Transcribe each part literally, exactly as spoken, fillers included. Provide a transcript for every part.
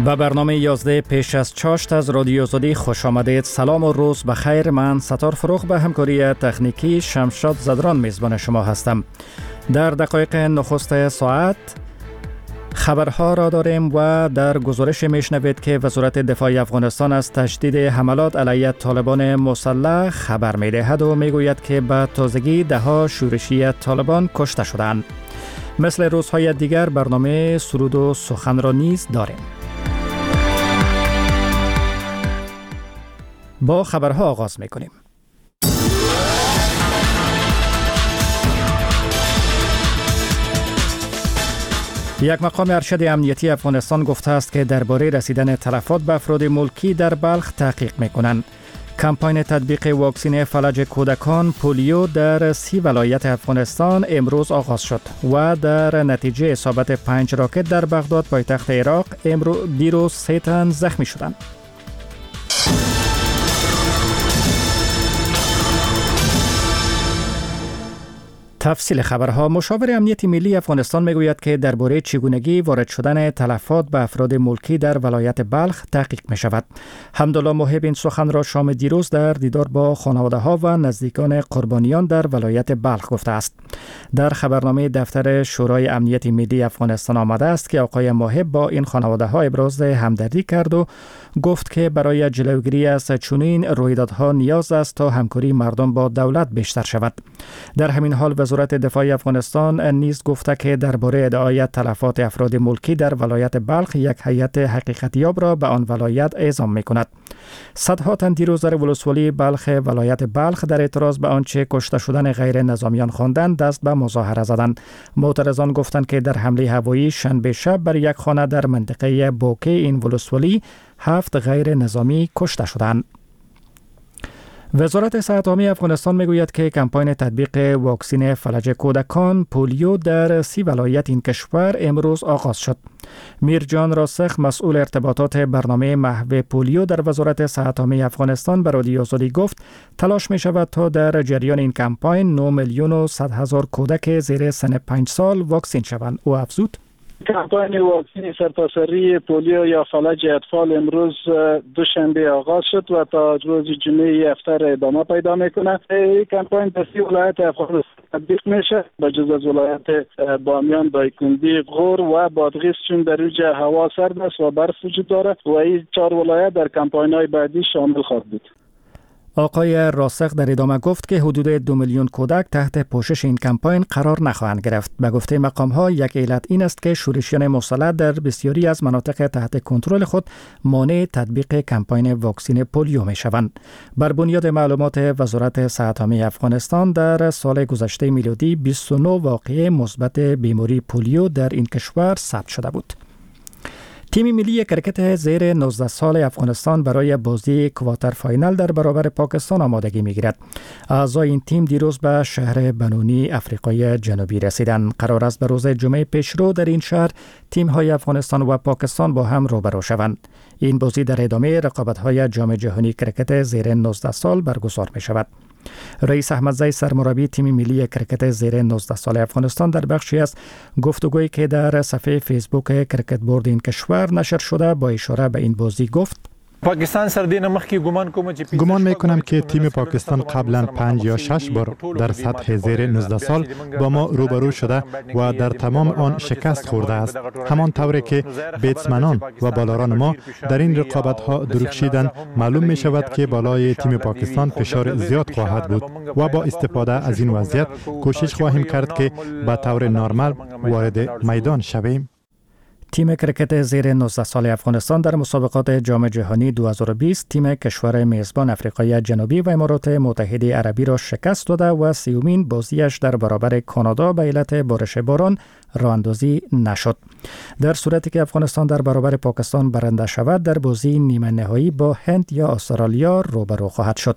به برنامه یازده پیش از چاشت از رادیو آزادی خوش آمدید. سلام و روز بخیر. من ستار فروغ به همکاری تکنیکی شمشاد زدران میزبان شما هستم. در دقایق نخست ساعت خبرها را داریم و در گزارش میشنوید که وزارت دفاع افغانستان از تشدید حملات علیه طالبان مسلح خبر میدهد و میگوید که به تازگی ده ها شورشی طالبان کشته شدند. مثل روزهای دیگر برنامه سرود و سخن را نیز داریم. با خبرها آغاز میکنیم. یک مقام ارشد امنیتی افغانستان گفته است که درباره رسیدن تلفات به افراد ملکی در بلخ تحقیق میکنند. کمپاین تطبیق واکسن فلج کودکان پولیو در سی ولایت افغانستان امروز آغاز شد و در نتیجه اصابت پنج راکت در بغداد پایتخت عراق امروز دیروز سه تن زخمی شدند. تفصیل خبرها. مشاور امنیت ملی افغانستان میگوید که درباره چگونگی وارد شدن تلفات به افراد ملکی در ولایت بلخ تحقیق می شود. حمدالله موهب این سخن را شام دیروز در دیدار با خانواده ها و نزدیکان قربانیان در ولایت بلخ گفته است. در خبرنامه دفتر شورای امنیت ملی افغانستان آمده است که آقای موهب با این خانواده ها ابراز همدردی کرد و گفت که برای جلوگیری از چنین رویدادها نیاز است تا همکاری مردم با دولت بیشتر شود. در همین حال وزارت دفاع افغانستان نیز گفته که درباره ادعای تلفات افراد ملکی در ولایت بلخ یک هیئت حقیقتیاب را به آن ولایت اعزام می‌کند. صدها تن دیروز در ولسوالی بلخ ولایت بلخ در اعتراض به آنچه کشته شدن غیر نظامیان خواندند دست به مظاهره زدند. معترضان گفتند که در حمله هوایی شنبه شب بر یک خانه در منطقه بوکه این ولسوالی هفت غیر نظامی کشته شدند. وزارت صحت عامه افغانستان میگوید که کمپاین تطبیق واکسن فلج کودکان پولیو در سی ولایت این کشور امروز آغاز شد. میرجان راسخ مسئول ارتباطات برنامه محو پولیو در وزارت صحت عامه افغانستان به رادیو آزادی گفت تلاش می شود تا در جریان این کمپاین نه میلیون و صد هزار کودک زیر سن پنج سال واکسین شوند. او افزود کمپاین واکسن سرتاسری پولیو یا فلج اطفال امروز دوشنبه آغاز شد و تا روز جمعه هفته ادامه پیدا میکنه. این کمپاین در سی ولایت افغانستان تطبیق میشه به جز از ولایت بامیان، دایکنډي، غور و بادغیس چون در اینجا هوا سرد است و برف وجود داره و این چهار ولایت در کمپاین های بعدی شامل خواهد بود. آقای راسخ در ادامه گفت که حدود دو میلیون کودک تحت پوشش این کمپاین قرار نخواهند گرفت. به گفته مقام ها یک علت این است که شورشیان مسلح در بسیاری از مناطق تحت کنترل خود مانع تطبیق کمپاین واکسن پولیو می شوند. بر بنیاد معلومات وزارت صحت عامه افغانستان در سال گذشته میلادی بیست و نه واقعه مثبت بیماری پولیو در این کشور ثبت شده بود. تیم ملی کرکت زیر نوزده سال افغانستان برای بازی کوارتر فاینال در برابر پاکستان آمادگی می‌گیرد. اعضای این تیم دیروز به شهر بنونی افریقای جنوبی رسیدند. قرار است به روز جمعه پیشرو در این شهر تیم‌های افغانستان و پاکستان با هم روبرو شوند. این بازی در ادامه رقابت‌های جام جهانی کرکت زیر نوزده سال برگزار می‌شود. رئیس احمدزی سرمربی تیم ملی کرکت زیر نوزده سال افغانستان در بخشی از گفتگویی که در صفحه فیسبوک کرکت بورد این کشور نشر شده با اشاره به این بازی گفت پاکستان سردین مخکی گمان کوم چې گمان میکنم که تیم پاکستان قبلا پنج یا شش بار در سطح زیر نوزده سال با ما روبرو شده و در تمام آن شکست خورده است. همان طوری که بیتسمنان و بالاران ما در این رقابت ها درخشیدن، معلوم می شود که بالای تیم پاکستان فشار زیاد خواهد بود و با استفاده از این وضعیت کوشش خواهیم کرد که به طور نرمال وارد میدان شویم. تیم کرکت زیر نوزده سال افغانستان در مسابقات جام جهانی دو هزار و بیست تیم کشور میزبان افریقای جنوبی و امارات متحده عربی را شکست داده و سیومین بازیش در برابر کانادا به علت بارش باران راه اندازی نشد. در صورتی که افغانستان در برابر پاکستان برنده شود در بازی نیمه نهایی با هند یا استرالیا روبرو خواهد شد.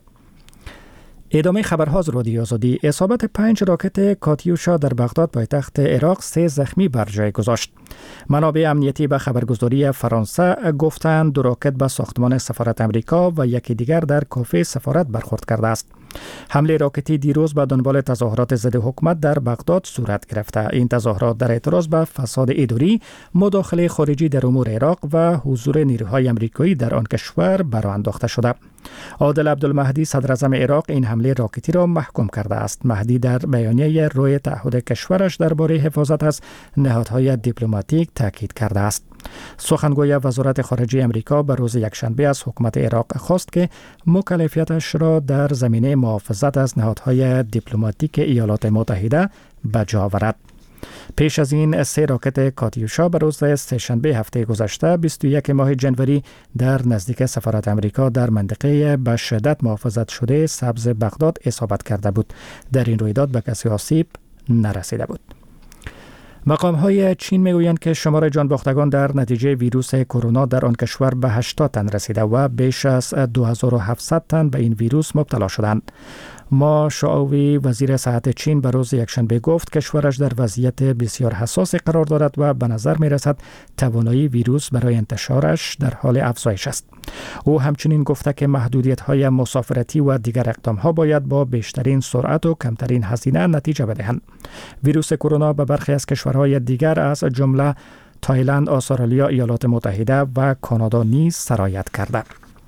ادامه خبرها از رادیو آزادی. اصابت پنج راکت کاتیوشا در بغداد پایتخت عراق سه زخمی بر جای گذاشت. منابع امنیتی به خبرگزاری فرانسه گفتند دو راکت به ساختمان سفارت امریکا و یکی دیگر در کافه سفارت برخورد کرده است. حمله راکتی دیروز به دنبال تظاهرات ضد حکومت در بغداد صورت گرفته. این تظاهرات در اعتراض به فساد اداری، مداخله خارجی در امور عراق و حضور نیروهای امریکایی در آن کشور برآ انداخته شده. عادل عبدالمهدی صدراعظم عراق این حمله راکتی را محکوم کرده است. مهدی در بیانیه روی تعهد کشورش درباره حفاظت از نهادهای دیپلماتیک تاکید کرده است. سخنگوی وزارت خارجه امریکا به روز یکشنبه از حکومت عراق خواست که مکلفیتش را در زمینه محافظت از نهادهای دیپلماتیک ایالات متحده به جا آورد. پیش از این سه راکت کاتیوشا به روز سه‌شنبه هفته گذشته بیست و یکم ماه جنوری در نزدیک سفارت امریکا در منطقه به شدت محافظت شده سبز بغداد اصابت کرده بود. در این رویداد به کسی آسیب نرسیده بود. مقام های چین میگویند که شمار جانباختگان در نتیجه ویروس کرونا در آن کشور به هشتاد تن رسیده و بیش از دو هزار و هفتصد تن به این ویروس مبتلا شدند. ما شعوی وزیر صحت چین به روز یکشنبه گفت کشورش در وضعیت بسیار حساس قرار دارد و به نظر می رسد توانایی ویروس برای انتشارش در حال افزایش است. او همچنین گفته که محدودیت های مسافرتی و دیگر اقدام ها باید با بیشترین سرعت و کمترین هزینه نتیجه بدهند. ویروس کرونا به برخی از کشورهای دیگر از جمله تایلند، استرالیا، ایالات متحده و کانادا نیز سرایت کرده.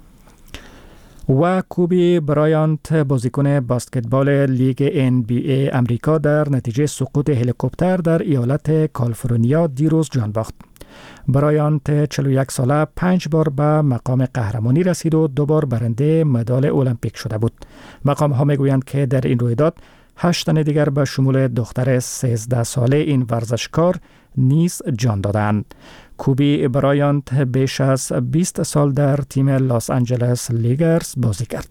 و کوبی برایانت بازیکن بسکتبال لیگ ان بی ای امریکا در نتیجه سقوط هلیکوپتر در ایالت کالیفرنیا دیروز جان باخت. برایانت چهل و یک ساله پنج بار به مقام قهرمانی رسید و دو بار برنده مدال المپیک شده بود. مقام ها میگویند که در این رویداد هشت تن دیگر به شمول دختر سیزده ساله این ورزشکار نیز جان دادند. کوبی برایانت بیش از بیست سال در تیم لاس آنجلس لیگرز بازی کرد.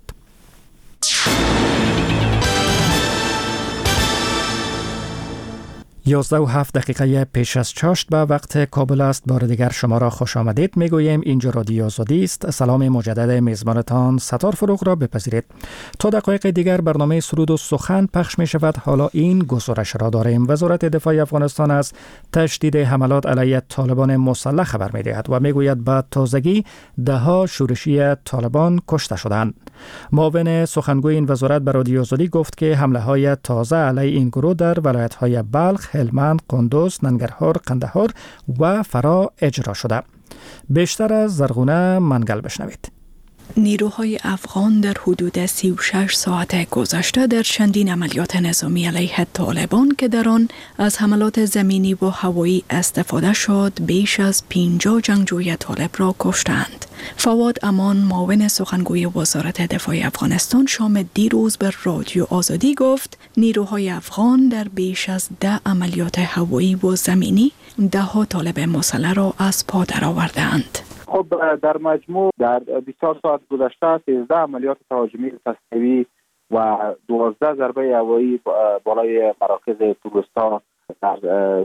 یازده و هفت دقیقه پیش از چاشت به وقت کابل است. بار دیگر شما را خوش آمدید میگوییم. اینجا رادیو آزادی است. سلام مجدد میزبانتان ستار فروغ را بپذیرید. تا دقایق دیگر برنامه سرود و سخن پخش می شود. حالا این گزارش را داریم. وزارت دفاع افغانستان از تشدید حملات علیه طالبان مسلح خبر می دهد و میگوید به تازگی ده ها شورشی طالبان کشته شدند. معاون سخنگوی این وزارت به رادیو آزادی گفت که حمله های تازه علیه این گروه در ولایت های بلخ، هلمند، قندوز، ننگرهار، قندهار و فرا اجرا شده. بیشتر از زرغونه منگل بشنوید. نیروهای افغان در حدود سی و شش ساعت گذشته در چندین عملیات نظامی علیه طالبان که در آن از حملات زمینی و هوایی استفاده شد بیش از پنجاه جنگجوی طالب را کشتند. فواد امان معاون سخنگوی وزارت دفاع افغانستان شام دیروز به رادیو آزادی گفت نیروهای افغان در بیش از ده عملیات هوایی و زمینی ده ها طالب مسلح را از پا درآوردند. خب در مجموع در بیست و چهار ساعت گذشته سیزده عملیات تهاجمی تصویری و دوازده ضربه هوایی بالای مراکز تروریستا در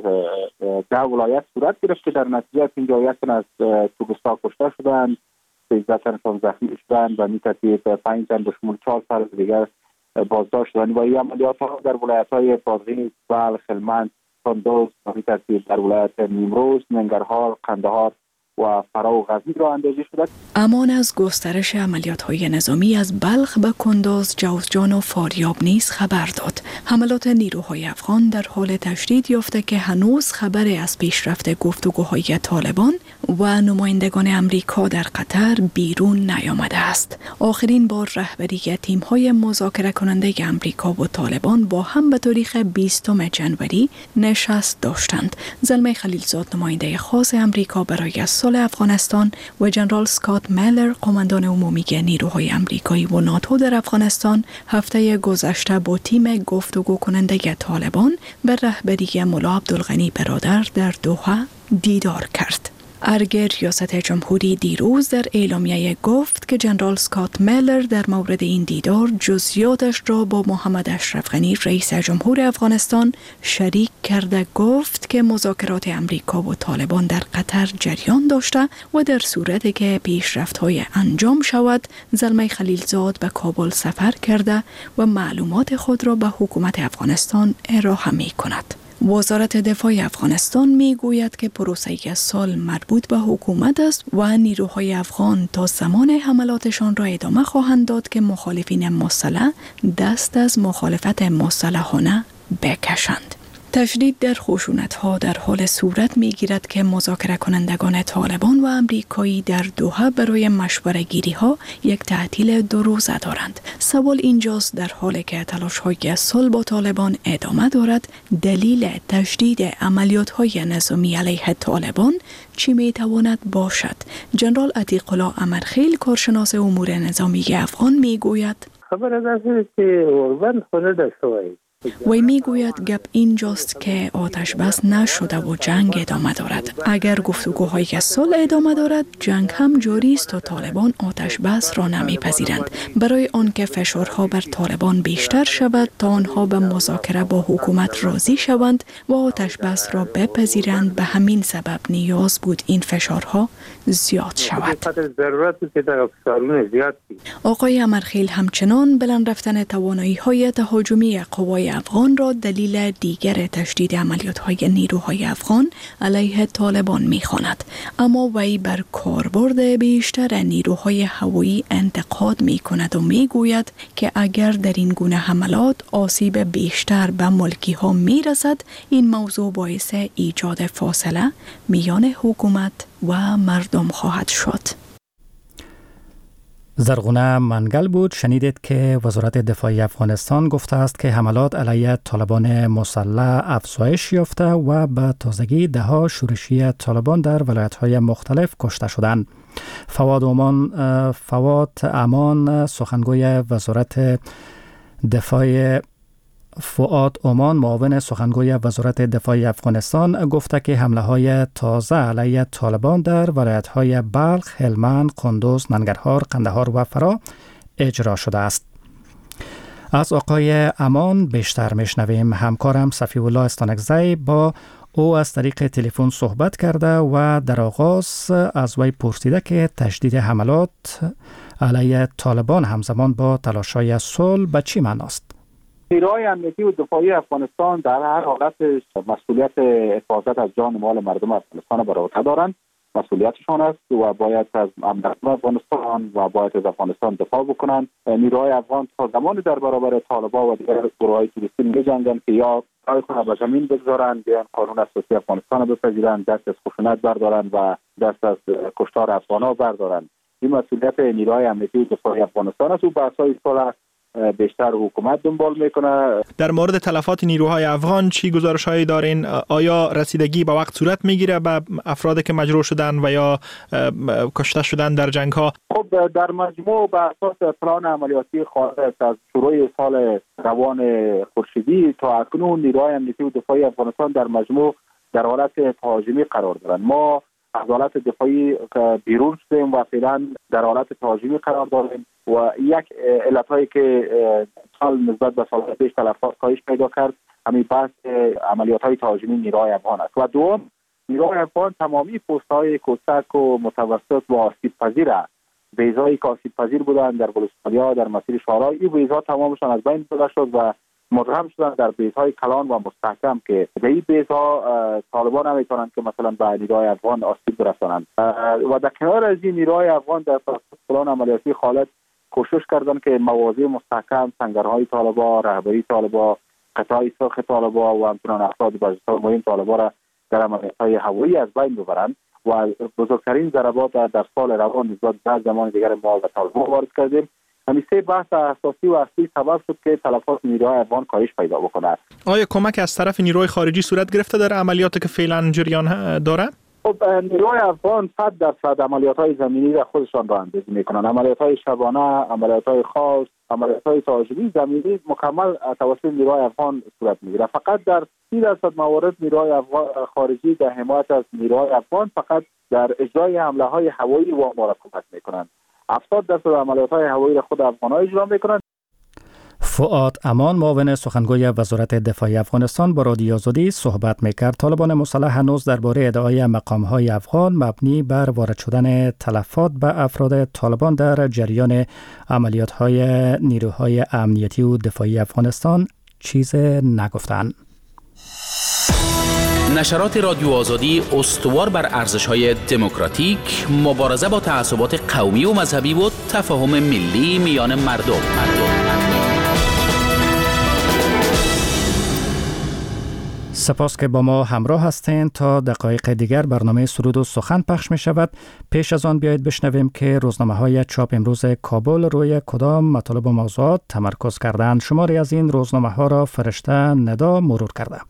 ده ولایت صورت گرفت که در نتیجه پنجاه و یک تن از تروریستا کشته شدند، سیزده تن زخمی شدند و می‌ترتیب پنج تن به شمول چهار فرد دیگر بازداشت شدند و این عملیات ها در ولایت‌های بادغیس، بلخ، هلمند، قندوز و می‌ترتیب در ولایت نیمروز، ننگرهار، قندهار و فرا و غزنی را اندازی شده. امان از گسترش عملیات‌های نظامی از بلخ به کندوز، جوزجان و فاریاب نیز خبر داد. حملات نیروهای افغان در حال تشدید یافته که هنوز خبری از پیشرفت گفتگوهای طالبان و نمایندگان امریکا در قطر بیرون نیامده است. آخرین بار رهبری تیم‌های مذاکره کننده امریکا و طالبان با هم به تاریخ بیستم جنوری نشست داشتند. زلمه خلیلزاد نماینده خاص امریکا برای صلح افغانستان و جنرال اسکات میلر قماندان عمومی نیروهای امریکایی و ناتو در افغانستان هفته گذشته با تیم گفتگو کننده طالبان به رهبری ملا عبدالغنی برادر در دوحه دیدار کرد. ارگ ریاست جمهوری دیروز در اعلامیه گفت که جنرال اسکات میلر در مورد این دیدار جزئیاتش را با محمد اشرف غنی رئیس جمهور افغانستان شریک کرده. گفت که مذاکرات امریکا و طالبان در قطر جریان داشته و در صورتی که پیشرفت‌های انجام شود زلمه خلیلزاد به کابل سفر کرده و معلومات خود را به حکومت افغانستان ارائه می کند. وزارت دفاع افغانستان می گوید که پروسه سال مربوط به حکومت است و نیروهای افغان تا زمان حملاتشان را ادامه خواهند داد که مخالفین مسلح دست از مخالفت مسلحانه بکشند. تشدید در خشونت‌ها در حال صورت می‌گیرد که مذاکره کنندگان طالبان و امریکایی در دوحه برای مشورت گیری‌ها یک تعطیل دو روزه دارند. سوال اینجاست در حالی که تلاش‌های صلح با طالبان ادامه دارد، دلیل تشدید عملیات‌های نظامی علیه طالبان چی می‌تواند باشد؟ جنرال عتیق الله امرخیل کارشناس امور نظامی افغان می‌گوید: خبر از است که اوربند خود دستوایی وی می گوید گپ اینجاست که آتش بس نشده و جنگ ادامه دارد. اگر گفتگوهای صلح ادامه دارد، جنگ هم جاری است و طالبان آتش بس را نمیپذیرند. برای آنکه فشارها بر طالبان بیشتر شود تا آنها به مذاکره با حکومت راضی شوند و آتش بس را بپذیرند، به همین سبب نیاز بود این فشارها زیاد شود. آقای امرخیل همچنان بلند رفتن توانایی های تهاجمی قوای افغان را دلیل دیگر تشدید عملیات‌های نیروهای افغان علیه طالبان می‌خواند، اما وی بر کاربرد بیشتر نیروهای هوایی انتقاد می‌کند و می‌گوید که اگر در این گونه حملات آسیب بیشتر به ملکی‌ها می‌رسد، این موضوع باعث ایجاد فاصله میان حکومت و مردم خواهد شد. زرغونه منگل بود. شنیدید که وزارت دفاع افغانستان گفته است که حملات علیه طالبان مسلح افزایش یافته و به تازگی ده ها شورشی طالبان در ولایت‌های مختلف کشته شدند. فواد امان فواد امان سخنگوی وزارت دفاع فؤاد امان معاون سخنگوی وزارت دفاع افغانستان گفته که حمله های تازه علیه طالبان در ولایت‌های بلخ، هلمند، قندوز، ننگرهار، قندهار و فرا اجرا شده است. از آقای امان بیشتر میشنویم. همکارم صفی الله استانکزی با او از طریق تلفن صحبت کرده و در آغاز از وی پرسیده که تشدید حملات علیه طالبان همزمان با تلاش‌های صلح به چی معنی است؟ نیروهای امنیتی و دفاعی افغانستان در هر حالت مسئولیت حفاظت از جان و مال مردم افغانستان بر عهده دارند. مسئولیتشان است و باید از امنیت افغانستان و باید از افغانستان دفاع بکنند. نیروهای افغان تا زمانی در برابر طالبان و دیگر گروه‌های توریستی می‌جنگند که یا پای خود به زمین بگذارند، بیان قانون اساسی افغانستان را بپذیرند، دست از خشونت بردارند و دست از کشتار افغان‌ها بردارند. این مسئولیت نیروهای امنیتی و دفاعی افغانستان است و به اساس صلح بیشتر حکومت دنبال میکنه. در مورد تلفات نیروهای افغان چی گزارش‌هایی دارین؟ آیا رسیدگی به وقت صورت میگیره به افرادی که مجروح شدن و یا کشته شدن در جنگ ها؟ خب در مجموع به اساس پلان عملیاتی خالص از شروع سال روان خورشیدی تا اکنون نیروهای امنیتی و دفاعی افغانستان در مجموع در حالت تهاجمی قرار دارند. ما از حالت دفاعی بیرون شدیم و فعلا در حالت تهاجمی قرار داریم و یک علتهایی که سال نسبت به سال پیش تلفات کاهش پیدا کرد همین بحث عملیات‌های تهاجمی نیروهای افغان است. و دوم، نیروهای افغان تمامی پست‌های کوچک و متوسط و آسیب پذیر است. بیضایی که آسیب پذیر بودند در بلوچستان در مسیر شورای، این بیضا تمامشان از بین برده شد و مدغم شدن در بیضای کلان و مستحکم که به این بیضا طالبان نمیتونند که مثلا به نیروهای افغان آسیب برسانند. و در کنار از این نیروهای افغان در پلان عملیاتی خالص کوشش کردند که مواضع مستحکم، سنگرهای طالبان، رهبری طالبان، قطاع سرخ طالبان و همچنان افراد بسیار مهم طالبان را در عملیات‌های هوایی از بین ببرند و بزرگترین ضربات در سال روان نسبت به زمان دیگر ما به طالبان وارد کردیم. همین سه بحث اساسی و اصلی سبب شد که تلفات نیروهای افغان کاهش پیدا بکنه. آیا کمک از طرف نیروهای خارجی صورت گرفته در عملیاتی که فعلا جریان داره؟ خب نیروهای افغان صد درصد عملیات‌های زمینی را خودشان رانندگی می‌کنند. عملیات‌های شبانه، عملیات‌های خاص، عملیات‌های تهاجمی زمینی مکمل توسط نیروهای افغان صورت می‌گیرد. فقط در سی درصد موارد نیروهای افغان خارجی در حمایت از نیروهای افغان فقط در اجرای حمله‌های هوایی و ما را کمک می‌کنند. هفتاد درصد عملیات‌های هوایی را خود افغان‌ها اجرا می‌کنند. فؤاد امان معاون سخنگوی وزارت دفاع افغانستان با رادیو آزادی صحبت میکرد. طالبان مسلح هنوز درباره ادعای مقام‌های افغان مبنی بر وارد شدن تلفات به افراد طالبان در جریان عملیات‌های نیروهای امنیتی و دفاعی افغانستان چیز نگفتند. نشرات رادیو آزادی استوار بر ارزش‌های دموکراتیک، مبارزه با تعصبات قومی و مذهبی و تفاهم ملی میان مردم. سپاس که با ما همراه هستین. تا دقایق دیگر برنامه سرود و سخن پخش می شود. پیش از آن بیایید بشنویم که روزنامه های چاپ امروز کابل روی کدام مطالب و موضوعات تمرکز کردند. شماری از این روزنامه ها را فرشته ندا مرور کرده.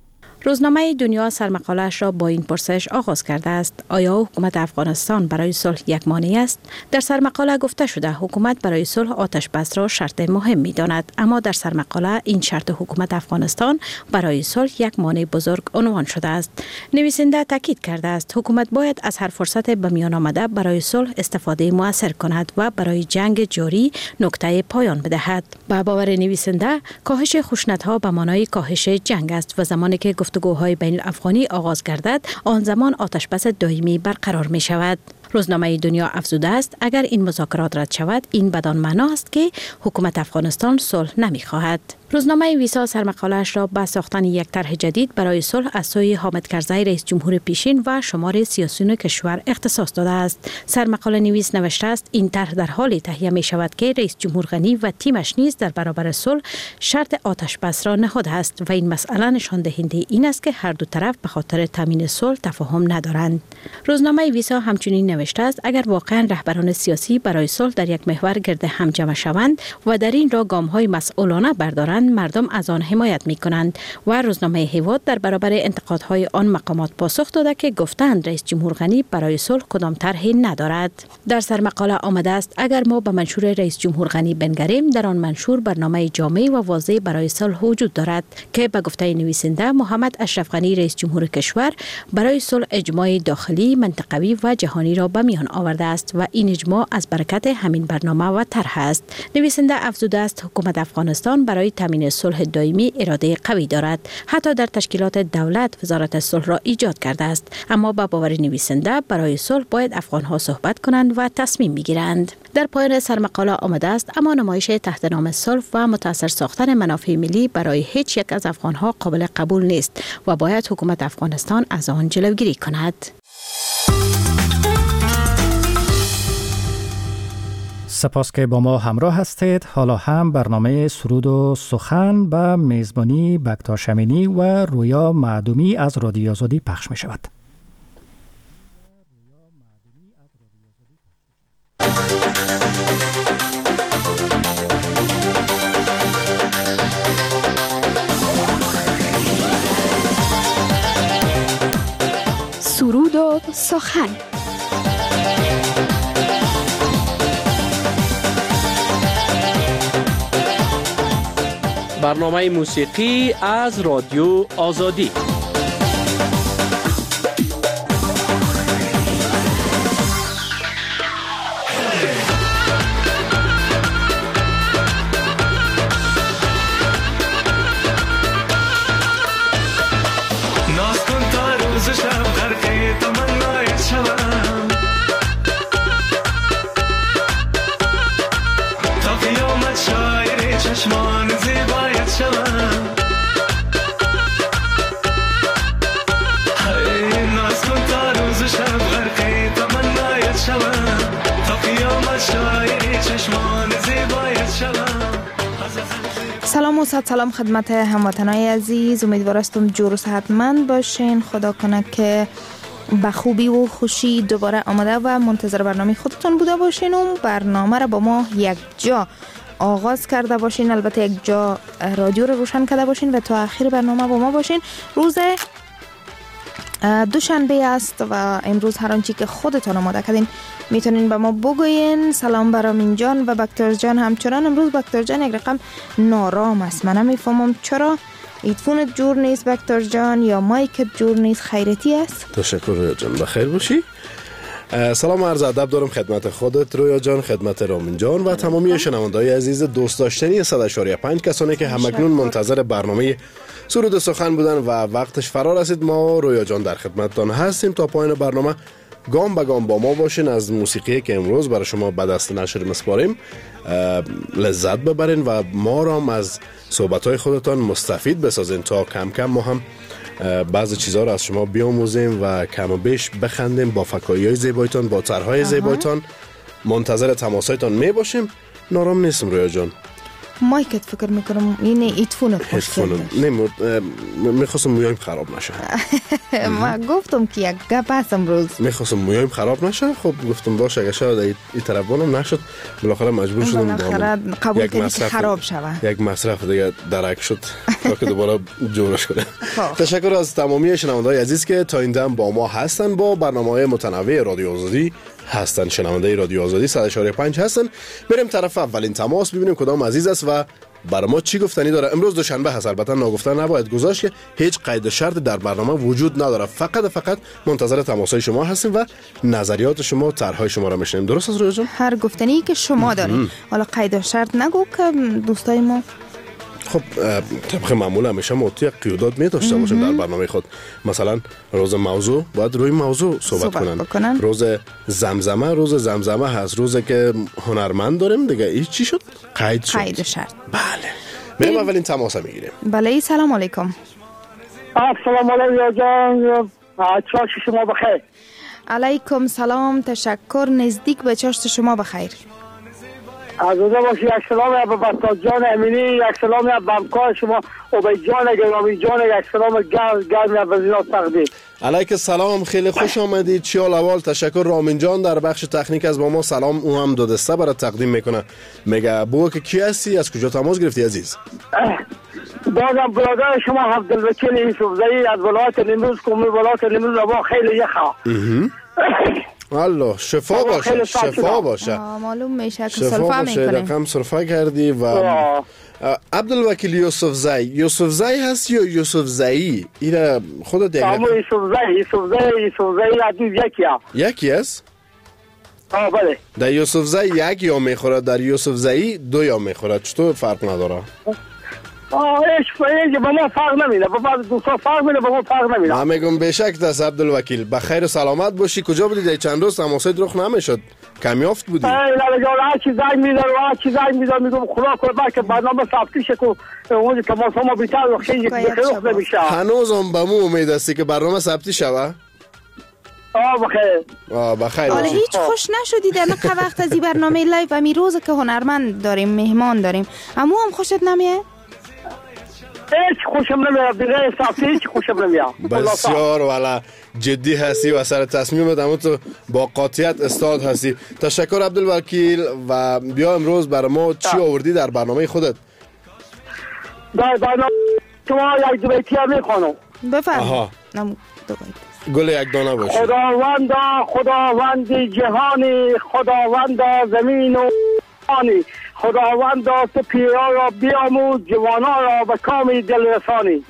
روزنامه دنیا سرمقاله‌اش را با این پرسش آغاز کرده است: آیا حکومت افغانستان برای صلح یک مانع است؟ در سرمقاله گفته شده حکومت برای صلح آتش بس را شرط مهم می‌داند، اما در سرمقاله این شرط حکومت افغانستان برای صلح یک مانع بزرگ عنوان شده است. نویسنده تاکید کرده است حکومت باید از هر فرصت به میان آمده برای صلح استفاده مؤثر کند و برای جنگ جاری نقطه پایان بدهد. با باور نویسنده کاهش خشونت‌ها به معنای کاهش جنگ است و زمانی که گفتگوهای بین الافغانی آغاز گردد آن زمان آتش بس دائمی برقرار می شود. روزنامه دنیا افزوده است اگر این مذاکرات رد شود این بدان معنا است که حکومت افغانستان صلح نمی خواهد. روزنامه ویسا سرمقاله‌اش را به ساختن یک طرح جدید برای صلح از سوی حامد کرزی رئیس جمهور پیشین و شمار سیاسیون کشور اختصاص داده است. سرمقاله نویس نوشته است این طرح در حال تهیه می شود که رئیس جمهور غنی و تیمش نیز در برابر صلح شرط آتش بس را نهاده است و این مسئله نشان دهنده این است که هر دو طرف به خاطر تامین صلح تفاهم ندارند. روزنامه ویسا همچنین نوشته است اگر واقعا رهبران سیاسی برای صلح در یک محور گرد هم جمع شوند و در این راه گام‌های مسئولانه بردارند مردم از آن حمایت می کنند. و روزنامه هیواد در برابر انتقادهای آن مقامات پاسخ داده که گفتند رئیس جمهور غنی برای صلح کدام طرحی ندارد. در سرمقاله آمده است اگر ما به منشور رئیس جمهور غنی بنگریم در آن منشور برنامه جامع و واضح برای صلح وجود دارد که به گفته نویسنده محمد اشرف غنی رئیس جمهور کشور برای صلح اجماع داخلی، منطقوی و جهانی را به میان آورده است و این اجماع از برکت همین برنامه و طرح است. نویسنده افزوده است حکومت افغانستان برای تامین صلح دائمی اراده قوی دارد. حتی در تشکیلات دولت وزارت صلح را ایجاد کرده است، اما با باور نویسنده برای صلح باید افغان‌ها صحبت کنند و تصمیم بگیرند. در پایان سرمقاله آمده است اما نمایش تحت نام صلح و متاثر ساختن منافع ملی برای هیچ یک از افغان‌ها قابل قبول نیست و باید حکومت افغانستان از آن جلوگیری کند. سپاس که با ما همراه هستید. حالا هم برنامه سرود و سخن به میزبانی بکتاش امینی و رویا معدومی از رادیو آزادی پخش می شود. سرود و سخن. برنامه موسیقی از رادیو آزادی. سلام و صد سلام خدمت هموطنای عزیز. امیدوار هستم جور و صحتمند باشین. خدا کنه که به خوبی و خوشی دوباره آمده و منتظر برنامه خودتون بوده باشین و برنامه را با ما یک جا آغاز کرده باشین. البته یک جا رادیو رو روشن کرده باشین و تا آخر برنامه با ما باشین. روز دوشنبه است و امروز هر آنچه که خودتان آماده کردین میتونین به ما بگوین. سلام برامین جان و بکتر جان. همچنان امروز بکتر جان یک رقم نارام است. من نمیفهمم چرا. ایدفونت جور نیست بکتر جان یا مایکت جور نیست. خیرتی است؟ تشکر رویا جان. بخیر باشی. سلام عرض ادب دارم خدمت خودت رویا جان، خدمت رامین جان و تمامی شنونده‌های عزیز دوست داشتنی صد و پنج کسانی که همکنون منتظر برنامه سرود سخن بودن و وقتش فرا رسید. ما رویا جان در خدمتتان هستیم تا پایان برنامه گام به گام با ما باشین، از موسیقی که امروز برای شما به دست نشر مسپاریم لذت ببرین و ما را هم از صحبت‌های خودتان مستفید بسازین تا کم کم ما هم بعضی چیزها را از شما بیاموزیم و کم و بیش بخندیم با فکایی‌های زیبایتان، با طرح‌های زیبایتان. منتظر تماسایتان می باشیم. نارام نیستم رویا جان. مایکت فکر میکنم اینه ایتفون خوشگل نه میخواستم مویایم خراب نشه. ما گفتم که یک گپ هست امروز میخواستم مویایم خراب نشه. خب گفتم باشه اگه شاید این طرف بانم نشد بالاخره مجبور شدم قبول کردی که خراب شود. یک مصرف دیگه درک شد تا که دوباره جورش کنه. تشکر از تمامی شنونده‌های عزیز که تا این دم با ما هستن، با برنامه‌های متنوع رادیو آزادی هستن. شنونده رادیو آزادی صد و چهار و پنج هستن. بریم طرف اولین تماس ببینیم کدام عزیز است و برای ما چی گفتنی داره. امروز دوشنبه هست، البته ناگفتن نباید گذاشت که هیچ قید و شرط در برنامه وجود نداره. فقط فقط منتظر تماس‌های شما هستیم و نظریات شما و طرح‌های شما را میشنیم. درست است رویا جان؟ هر گفتنی که شما دارین. حالا قید و شرط نگو که دوستای ما خب طبق معمول همیشه ما یک قیودات می داشته باشیم در برنامه خود. مثلا روز موضوع باید روی موضوع صحبت, صحبت کنن. بکنن. روز زمزمه روز زمزمه هست. روزی که هنرمند داریم دیگه این چی شد؟ قید شد. قید شرط. بله. بریم اولین تماس میگیریم. بله سلام علیکم. السلام علیکم جان. چاش شما بخیر. علیکم سلام، تشکر. نزدیک به چاشت شما بخیر. از اوزه باشی. یک سلام به بستاد جان امینی، یک سلام به همکار شما عبید جان گرامی جان، یک سلام گرم به زینا تقدیم. علیک السلام، خیلی خوش آمدید. چیال اول تشکر. رامین جان در بخش تکنیک از با ما سلام او هم دو دسته برای تقدیم میکنه. میگه بو که کی هستی، از کجا تماس گرفتی عزیز؟ بازم برادر شما عبدالوکیل یوسفزئی از ولایت نیمروز. کومی ولایت نیمروز هوا خیلی یخه. الله شفا باشه، شفا باشه. معلوم میشه که سرفه میکنه. رقم سرفه کردی و عبدالوکیل یوسفزئی. یوسفزئی هست یا یوسفزئی؟ اینا خودت دیگه همون یوسفزئی یوسفزئی یوسفزئی عدیز یکی هست. یکی است؟ آه بله. در یوسفزئی یک یا میخورد، در یوسفزئی دو یا میخورد. چطور فرق نداره؟ آه ایش فایده به ما فرق نمیده. به بعض دوستا فرق میده، به ما فرق نمیده. من میگم بشک دست عبدالوکیل بخیر و سلامت باشی. کجا بودی؟ چند روز تماسای درخ نمیشد. کمیافت بودی؟ ای لاله جان هر چی زنگ میدار و هر چی زنگ میدار میگم خدا کنه که برنامه ثبتی شه که اون تماس ما بیشتر خیلی بخیر نمیشه. هنوز هم به مو امید هستی که برنامه ثبتی شوه؟ آه بخیر. آه بخیر. حالا هیچ خوش نشدی در نقه وقت از این برنامه لایو و می روز که هنرمند داریم، مهمان داریم، اما هم خوشت نمیه؟ هیچ خوشم نمیاد دیگه. صافی هیچ خوشم نمیاد. بسیار والا جدی هستی و سر تصمیمت اما تو با قاطعیت استاد هستی. تشکر عبدالوکیل. و بیا امروز برای ما چی آوردی در برنامه خودت؟ در برنامه شما یک دو بیتی هم میخوانم. بفرمایید. گل یک دانه باشه. خداوند خداوند جهانی، خداوند زمین و آسمانی، خداوند تو پیرا را بیاموز، جوانا را به کام دل رسانی.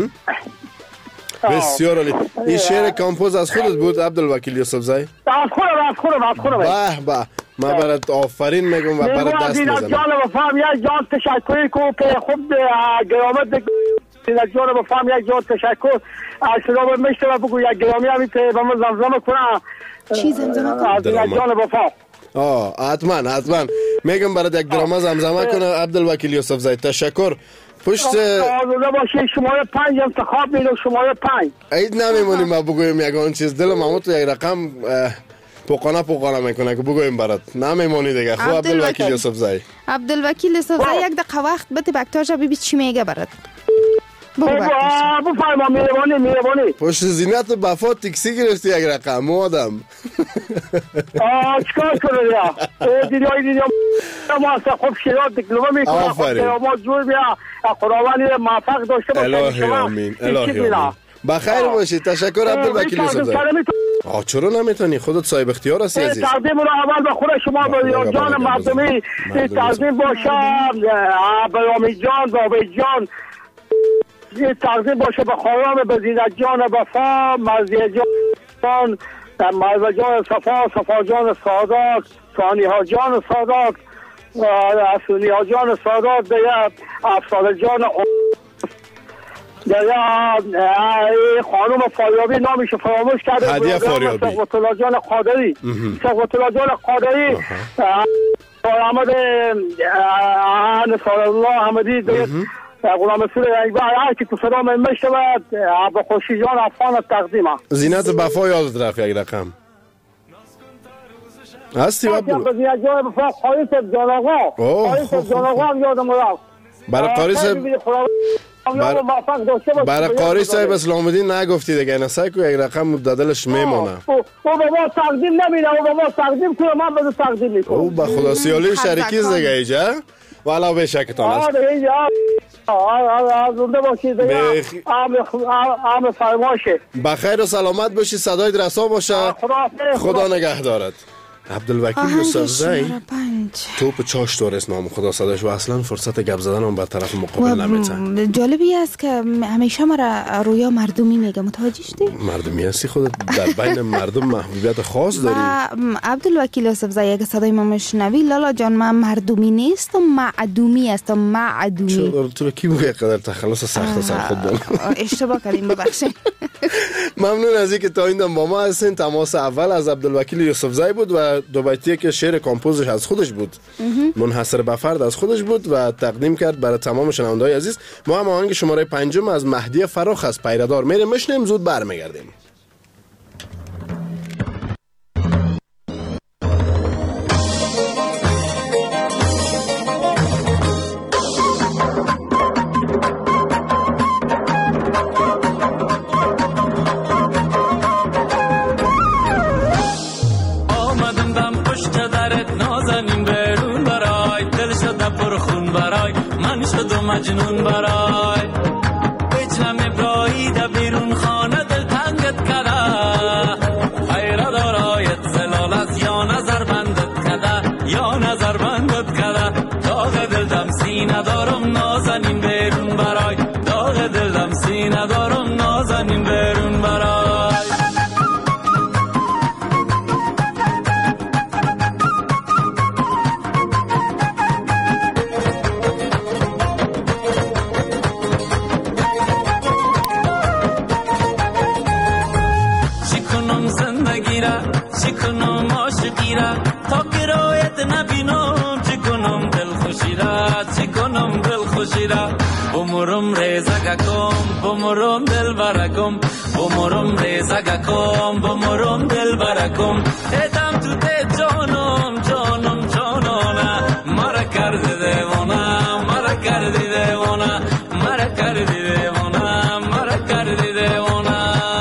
بسیار عالی. این شعر کامپوز از خودت بود عبدالوکیل یوسفزئی؟ از خودم از خودم از خودم. به به من برات آفرین میگم و برات دست میزنم. جان و فهم یک جان تشکری کو که خود گرامت جان و فهم یک جان تشکر. از شما میشتم بگو یک گرامی همی که به من زمزمه کنه. چی زمزمه کنه؟ از جان و فهم. آه حتما حتما میگم برات یک درامه زمزمه کنه عبدالوکیل یوسفزئی. تشکر. پشت آزاده باشی. شماره پنج انتخاب میدم. شماره پنج عید نمیمونیم ما بگویم یگان چیز دلم اما تو یک رقم پوقانه پوقانه میکنه که بگویم برات نمیمونی دیگه. خوب عبدالوکیل یوسفزئی. عبدالوکیل یوسفزئی یک دقیقه وقت بده بکتاج ببین چی میگه برات. بفرما. میروانی میروانی. پشت زینت بفا تکسی گرفتی یک رقم مادم. آه چکار کنه یا دیدی های دیدی ما اصلا خوب شیرات دکلمه میکنه. آفرین. ما جور بیا خداوندی موفق داشته باشه. الهی آمین. الهی آمین. بخیر باشید. تشکر عبدالوکیل یوسفزئی. آه چرا نمیتونی؟ خودت صاحب اختیار هستی عزیز. تقدیم رو اول به خود شما به جان مردمی تقدیم باشم. به رامین جان، به عبید جان تقدیم باشه، به خورام، به زینت جان وفا، مرضیه جان، مرضیه جان صفا، صفا جان سادات، ثانیها جان سادات، اسونیها جان سادات، دیگه افسانه جان یا خانم فاریابی نامش فراموش کرده. هدیه فاریابی، سقوط الله جان قادری، سقوط الله جان قادری، احمد نصار الله احمدی، غلام رسول اکبر، هر کی تو صدا من میشود با خوشی جان افغان تقدیمه. زینت وفا یادت رفت یک رقم هستی عبدل؟ زینت جان وفا خالص جان آقا، خالص جان آقا هم یادم رفت. برای قاری صاحب برای قاری صاحب اسلام الدین نگفتی دیگه، نه سعی کو یک رقم دادلش میمونه. او به ما تقدیم نمیده، او به ما تقدیم کنه، من به تقدیم میکنم. او به خدا سیالی شریکی دیگه اینجا والا به شکتان است. آره اینجا آ زنده باشید دیگه. عام عام فرماشه. بخیر و سلامت باشی، صدای رسا باشه. خدا نگهدارت. عبدالوکیل یوسفزئی توپ چاش دارست نام خدا صداش و اصلا فرصت گپ زدن اون بر طرف مقابل نمیده. جالبی است که همیشه مرا رویا مردمی میگه، متوجه شدی؟ مردمی هستی خودت در بین مردم محبوبیت خاص داری. عبدالوکیل یوسفزئی اگه صدای ما میشنوی، لالا جان من مردمی نیستم، معدومی هستم، معدومی. چرا تو کی میگه قدر تخلص سخت سر خود دارم؟ اشتباه کردیم ببخشید. ممنون از اینکه تا این با ما هستین. تماس اول از عبدالوکیل یوسفزئی بود و دو بیتی که شعر کامپوزش از خودش بود، منحصر به فرد از خودش بود و تقدیم کرد برای تمام شنونده‌های عزیز. ما هم آهنگ شماره پنجم از مهدی فراخ از پیردار میریم میشنیم، زود برمیگردیم. مجنون برای بچم ابراهید بیرون خانه دل تنگت کده، خیره دارایت زلال است یا نظر بندت کده، یا نظر بندت کده. داغ دل دم سینه دارم نازنین بیرون برای، داغ دل دم سینه دارم نازنین بیرون برای. چکنم عاشقی را تا کرایت نبینم، چکنم دل خوشی را، چکنم دل خوشی را. بمرم ریزگکم بمرم دل برکم، بمرم ریزگکم بمرم دل برکم. ادم تو ته جانم جانم جانانه، مرا کردی دیوانه، مرا کردی دیوانه، مرا کردی دیوانه، مرا کردی دیوانه.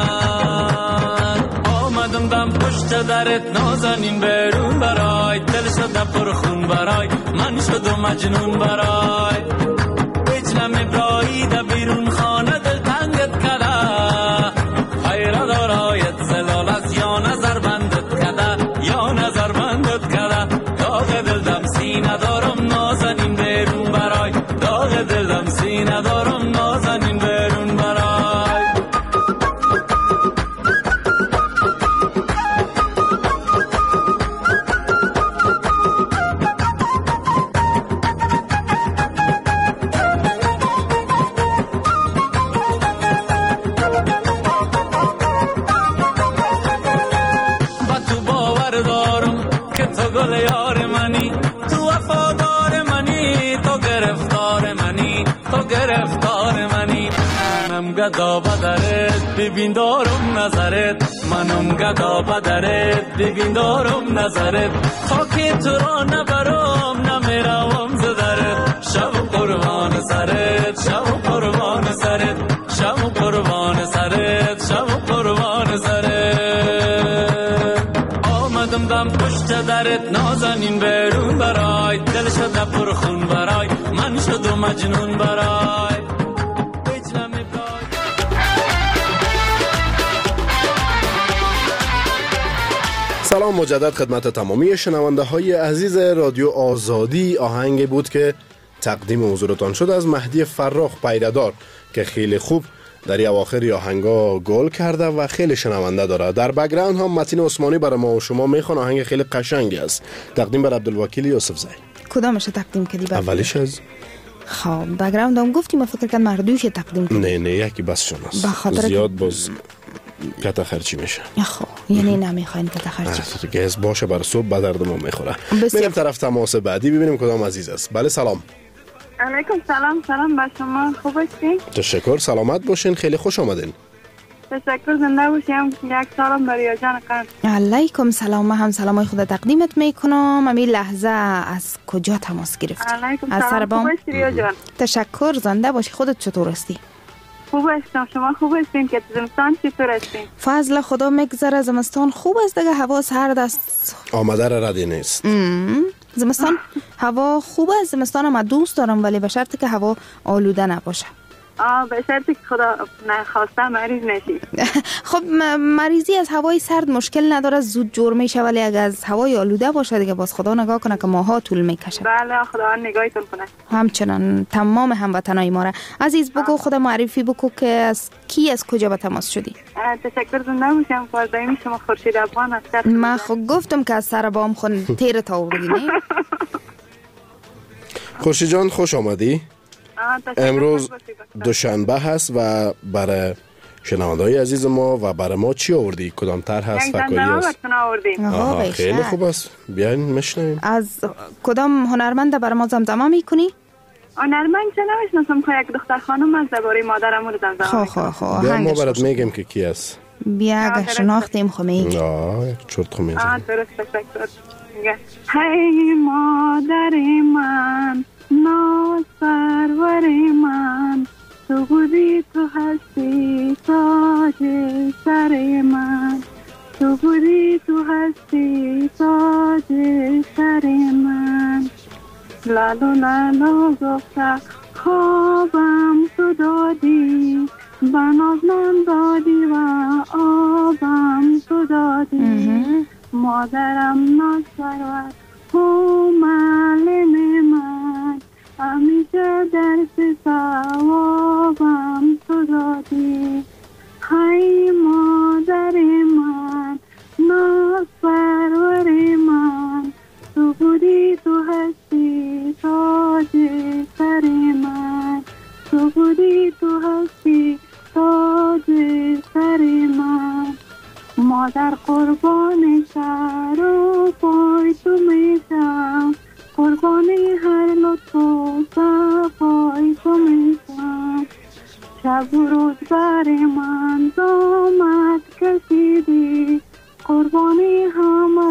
آمدم دم پشت درت نازنین بیرون برای، دل شده پرخون برای، من شدم مجنون برای. بجلم ابراهید بیرون خانه دل تنگت کده، خیره دارایت زلال است یا نظر بندت کده، یا نظر بندت کده. داغ دل دم سینه دارم نازنین بیرون برای، داغ دل دم سینه دارم نازنین بیرون برای. گدا بدرت ببین دارم نظرت، منم گدا بدرت ببین دارم نظرت. تا که تو را نبرم نمیروم زدرت، شب قربان سرت، شب قربان سرت، شب قربان سرت، شب قربان سرت. آمدم دم پشت درت نازنین بیرون برای، دل شده پرخون برای، من شدم مجنون برای. سلام مجدد خدمت تمامی شنونده های عزیز رادیو آزادی. آهنگی بود که تقدیم حضورتان شد از مهدی فراخ پیردار که خیلی خوب در اواخر آهنگا گل کرده و خیلی شنونده داره. در بک‌گراند هم متین عثمانی برای ما و شما میخوان. آهنگ خیلی قشنگی است، تقدیم بر عبدالوکیل یوسفزئی. کدامش تقدیم کردی؟ اولیش از خب بگراند هم گفتیم ما فکر کنم مردوش تقدیم کنیم. نه نه یکی بس شماست. زیاد باز کتا خرچی میشه. خب یعنی نمیخواین کتا خرچی. که از باشه برای صبح به درد ما میخوره. میریم طرف تماس بعدی ببینیم کدام عزیز است. بله سلام. علیکم سلام. سلام با شما، خوب هستین؟ تشکر، سلامت باشین، خیلی خوش آمدین. تشکر، زنده باشیم. یک سلام برای جان قند. علیکم سلام. من هم سلامای خود تقدیمت میکنم. همین لحظه از کجا تماس گرفتی؟ علیکم سلام. خوب هستی ریا جان؟ تشکر، زنده باشی. خودت چطور هستی؟ خوب هستم. شما خوب هستین که زمستان چطور هستین؟ فضل خدا میگذره. زمستان خوب است دیگه، هوا سرد است. آمده را ردی نیست. زمستان هوا خوب است. زمستان ما دوست دارم ولی به شرطی که هوا آلوده نباشه. آه به شرطی که خدا نخواسته مریض نشی. خب مریضی از هوای سرد مشکل نداره، زود جور میشه، ولی اگه از هوای آلوده باشه دیگه باز خدا نگاه کنه که ماها طول میکشه. بله خدا نگاهتون کنه. همچنان تمام هموطنای ما را. عزیز بگو خدا معرفی بکو که از کی از کجا به تماس شدی؟ تشکر، زنده باشم. فردایی شما خورشید افغان است. من خب گفتم که از سر بام خون تیر تا آوردی نه. خورشید جان خوش آمدی. امروز دوشنبه هست و برای شنونده‌های عزیز ما و برای ما چی آوردی؟ کدام طرح هست؟ فکری هست؟ آها خیلی خوب است. بیاین میشنویم. از کدام هنرمند برای ما زمزمه میکنی؟ هنرمند چه نمیشناسم که یک دختر خانم از درباره مادرم رو زمزمه خو خو خو بیا ما برات میگم که کی است. بیا اگه شناختیم خو میگی. آه یک چرت خو میزنی. آه درست تشکر. هی مادر من ناز پرور من، تو بودی تو هستی تاج سر من، تو بودی تو هستی تاج سر من. لالو لالو گفته خوابم تو دادی، بناز نان دادی و آبم تو دادی. مادرم ناز پرور او معلم من، همیشه درس ثوابم تو دادی. های مادر من ناز پرور من، تو بودی تو هستی تاج سر من، تو بودی تو هستی تاج سر من. مادر قربان سر و پای تو میشم، قربان هر لطف و صفای تو میشم. شب و روز بر من زحمت کشیدی، قربان همه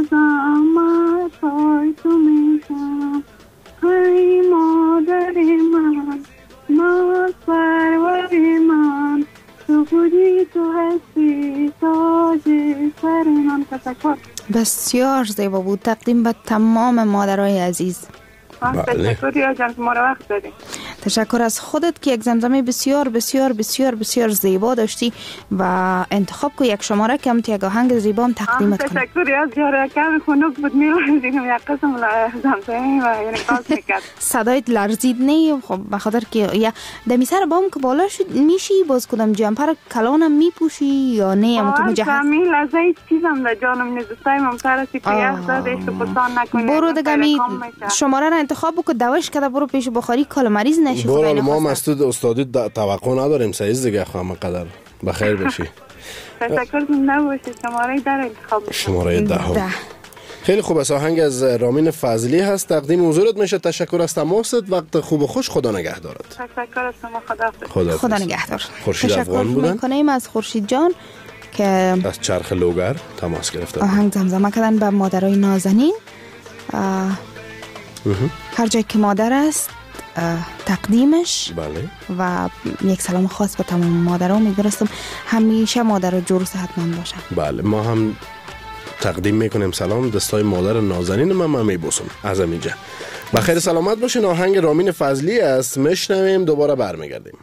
زحمتهای تو میشم. ای مادر من ناز پرور من، تو بودی تو هستی تاج سر من. تشکر. بسیار زیبا بود. تقدیم به تمام مادرای عزیز. تشکر یا جان ما رو وقت دادیم. تشکر از خودت که یک زمزمه بسیار بسیار بسیار بسیار زیبا داشتی و انتخاب کو یک شماره کم تا یک آهنگ زیبا هم تقدیمت کنم. تشکر یا جان کم خنک بود می‌رسیدیم یک قسم زمزمه و یعنی کاس میکرد. صدایت لرزید نه؟ خب بخاطر که یا دمی سر بام که بالا شد میشی باز کدام جمپر کلانم میپوشی یا نه؟ اما تو مجهز کامل از این چیزم در جانم نزدستای ممترسی پیاز داده است پسان نکنی. برو دیگه می شماره را انتخاب بکن دوش کده برو پیش بخاری کال مریض نشی. برو ما مسعود استادی توقع نداریم سعیز دیگه خواهم قدر بخیر باشی. تشکر زنده باشید. شماره در انتخاب شماره ده. خیلی خوب است. آهنگ از رامین فضلی هست تقدیم حضورت میشه. تشکر از تماست. وقت خوب و خوش. خدا نگهدارت. تشکر از شما. خدا خدا, خدا نگهدار. خورشید افغان بودن. میکنیم از خورشید جان که از چرخ لوگر تماس گرفته. آهنگ زمزمه کردن به مادرای نازنین. هر جای که مادر است تقدیمش. بله. و یک سلام خاص به تمام مادرها می‌فرستم. همیشه مادر جور و صحتمند باشن. بله ما هم تقدیم میکنیم سلام دستای مادر نازنین من من میبوسم از اینجا. بخیر سلامت باشین. آهنگ رامین فضلی است میشنویم دوباره برمیگردیم.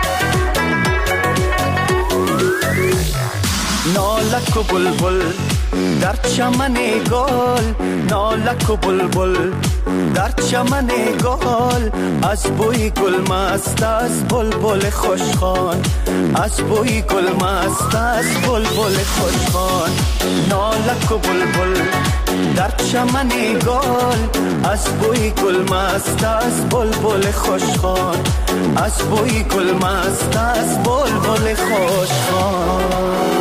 نالک و بلبل در چمن گل نالک و بلبل در چمن گل از بوی گل مست از بلبل خوشخوان از بوی گل مست از بلبل خوشخوان نالک و بلبل در چمن گل از بوی گل مست از بلبل خوشخوان از بوی گل مست از بلبل خوشخوان.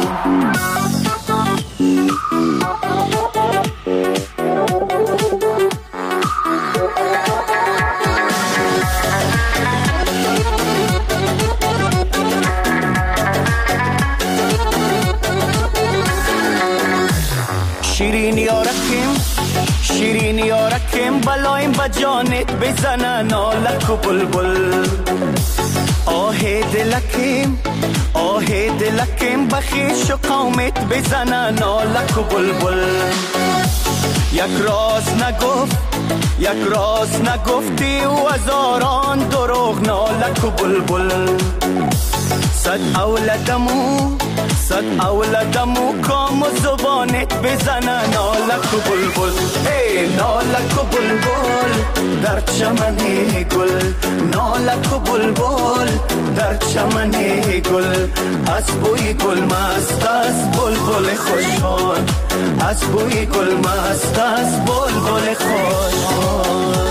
شیرین یارکیم شیرین یارکیم بلایم با جانت بزنه نالک و بلبل آه دلکیم آه دلکیم بخیش و قومت بزنه نالک و بلبل یک راز نگفت یک راز نگفتی و هزاران دروغ نالک و بلبل صد اولادمو صد اولادمو کام و زبانت بزنه نالک و بلبل ای نالک و بلبل در چمن گل نالک و بلبل در چمن گل از بوی گل مست از بلبل خوشحال از بوی گل مست از بلبل خوشحال.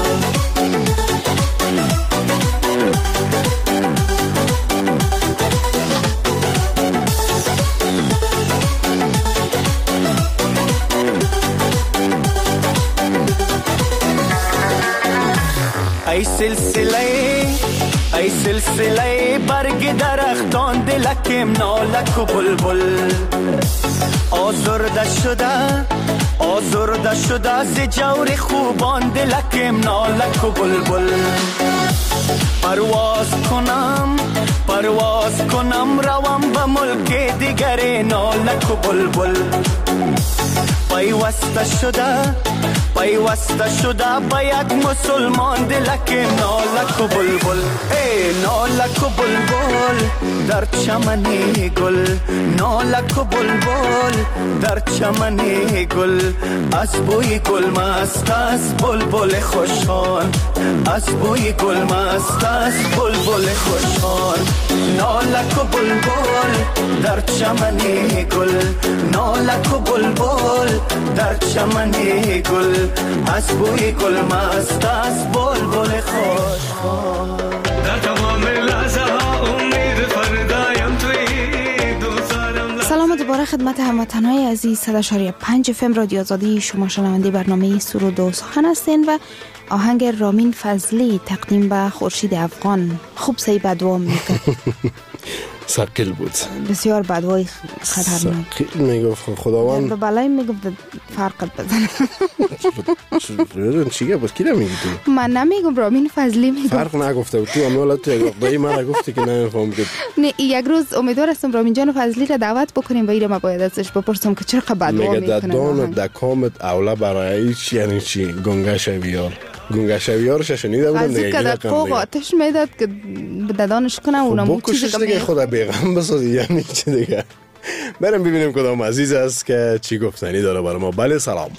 ای سلسله ای سلسله برگ درختان دلکم نالک و بلبل آزرده شده آزرده شده ز جور خوبان دلکم نالک و بلبل پرواز کنم پرواز کنم روم به ملک دیگر نالک و بلبل پیوسته شده پیوسته شده با یک مسلمان دلکم نالک و بلبل ای نالک و بلبل در چمن گل نالک و بلبل در چمن گل از بوی گل مست از بلبل خوشحال از بوی گل مست از بلبل خوشحال نالک و بلبل در چمن گل نالک و بلبل در چمن گل از بوی گل مست از بلبل خوشحال در تمام لحظه ها امید فردایم توی دوستارم. سلام دوباره خدمت هموطنان عزیز. صد و شش و پنج اف ام رادیو آزادی شما شنونده برنامه سرود و سخن هستین و آهنگ رامین فضلی تقدیم به خورشید افغان خوب سی بدوا میکرد. ثقیل بود بسیار بدوای خطرناک. ثقیل میگفت خداوند به بلای میگفت فرقت بزن. چیه بود کی نمیگی تو؟ من نمیگم رامین فضلی میگم. فرق نگفته تو اما تو یک وقتی من گفتی که نمیفهم که نه یک روز امیدوار هستم رامین جان فضلی را دعوت بکنیم و ایره ما باید ازش بپرسم که چرا بدوا میکنه. میگه ددان دکامت اوله برای چی یعنی چی گنگش بیار گنگش بیارش شنیده بودم دیگه که دقیق آتش میداد که ددانش کنه اونم چیزی که دیگه خدا بیغم بسازی یعنی چی دیگه. بریم ببینیم کدام عزیز است که چی گفتنی داره برای ما. بله سلام.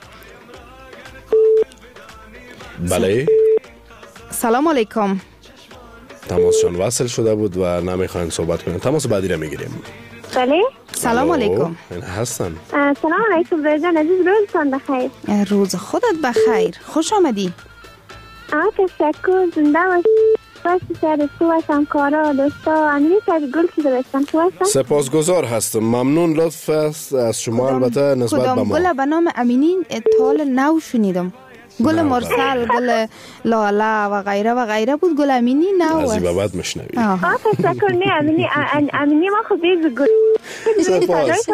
بله سلام علیکم. تماسشان وصل شده بود و نمیخواین صحبت کنیم. تماس بعدی را میگیریم. بله سلام علیکم. این هستن. سلام علیکم رضا عزیز روزتان بخیر. روز خودت بخیر. خوش آمدی. آه تشکر زنده باشی. باشی سر تو و همکارا دوستا امینی سر گل که دوستم تو هستم. سپاسگزار هستم. ممنون لطف است از شما البته نسبت به ما. کدام گل به نام امینی تال نو شنیدم. گل مرسل، گل لاله و غیره و غیره بود. گل امینی نو است. از این بعد میشنوی. آه تشکر. نه امینی امینی ما خود بیز گل. سپاس.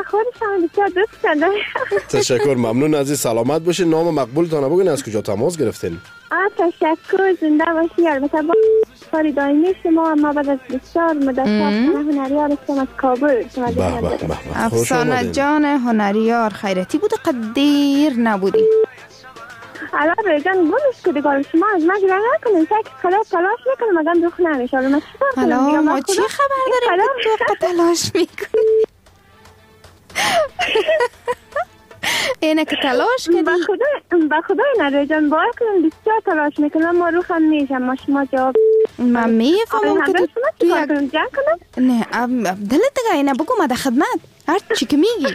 تشکر ممنون عزیز. سلامت باشین. نام مقبولتان بگین از کجا تماس گرفتین؟ آه تشکر زنده باشی. البته با کاری دائمی شما ما بعد از بسیار مدت هنریار هستم از کابل. افسانه جان هنریار خیرتی بود قدیر نبودی. الان رجان گلش که دیگر شما از من گره نکنید که خلاص تلاش میکنم مگم دخ نمیشه. حالا ما چی خبر داریم که تو تلاش میکنی؟ اینه که تلاش کردی؟ با خدا با خدا نره جان باور کنم بسیار تلاش میکنم ما رو هم میشم ما شما جواب من میفهمم که تو تو یک جنگ کنم نه دلت دیگه اینه بگو ما در خدمت هر چی که میگی.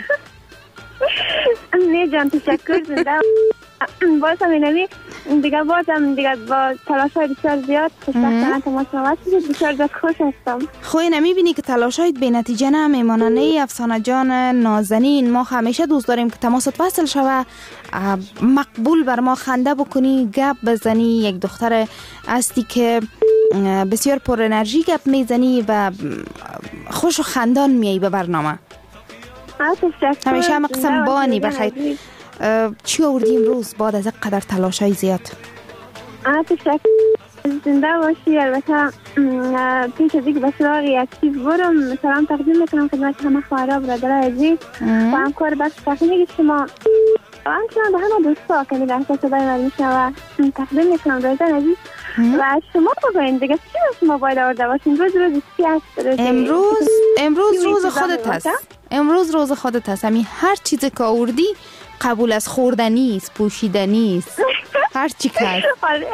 نه جان تشکر زنده بازم اینمی دیگه بازم دیگه با تلاش های بسیار زیاد خوشبختانه تماس نوست شد بسیار زیاد خوش هستم. خو اینمی بینی که تلاش هایت به نتیجه نمیمانه. نه افسانه جان نازنین ما همیشه دوست داریم که تماست وصل شوه مقبول بر ما خنده بکنی گپ بزنی. یک دختر هستی که بسیار پر انرژی گپ میزنی و خوش و خندان میایی به برنامه. همیشه هم قسم بانی بخیر. چی آوردی امروز بعد از قدر تلاش های زیاد؟ تشکر زنده باشی. البته پیش از اینکه به سراغ یک چیز برم سلام تقدیم میکنم خدمت همه خواهرها برادرها عزیز و همکار بخش تکنیک شما و همچنان به همه دوستا که میگه احساس صدای من میشنوه تقدیم میکنم رایزان عزیز و شما بگوین دیگه چی رو شما باید آورده باشین؟ روز روز چی هست؟ امروز امروز روز خودت هست. امروز روز خودت هست. همین هر چیزی که آوردی قبول از خوردنی است، پوشیدنی است، هر چی که هست.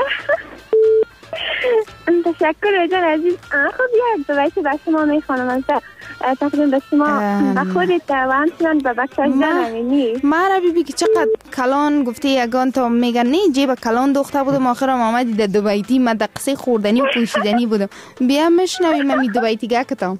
تشکر جان عزیز. خب یک دوایش به شما میخوانم از تقدیم به شما و خودت و همچنان به بکتر جان امینی. ما را بیبی که چقدر کلان گفته یگان تا میگن نه جیب کلان دختر بودم آخرم آمدی در دوبایتی من در قصه خوردنی و پوشیدنی بودم. بیا مشنوی من می دوبایتی گکتم.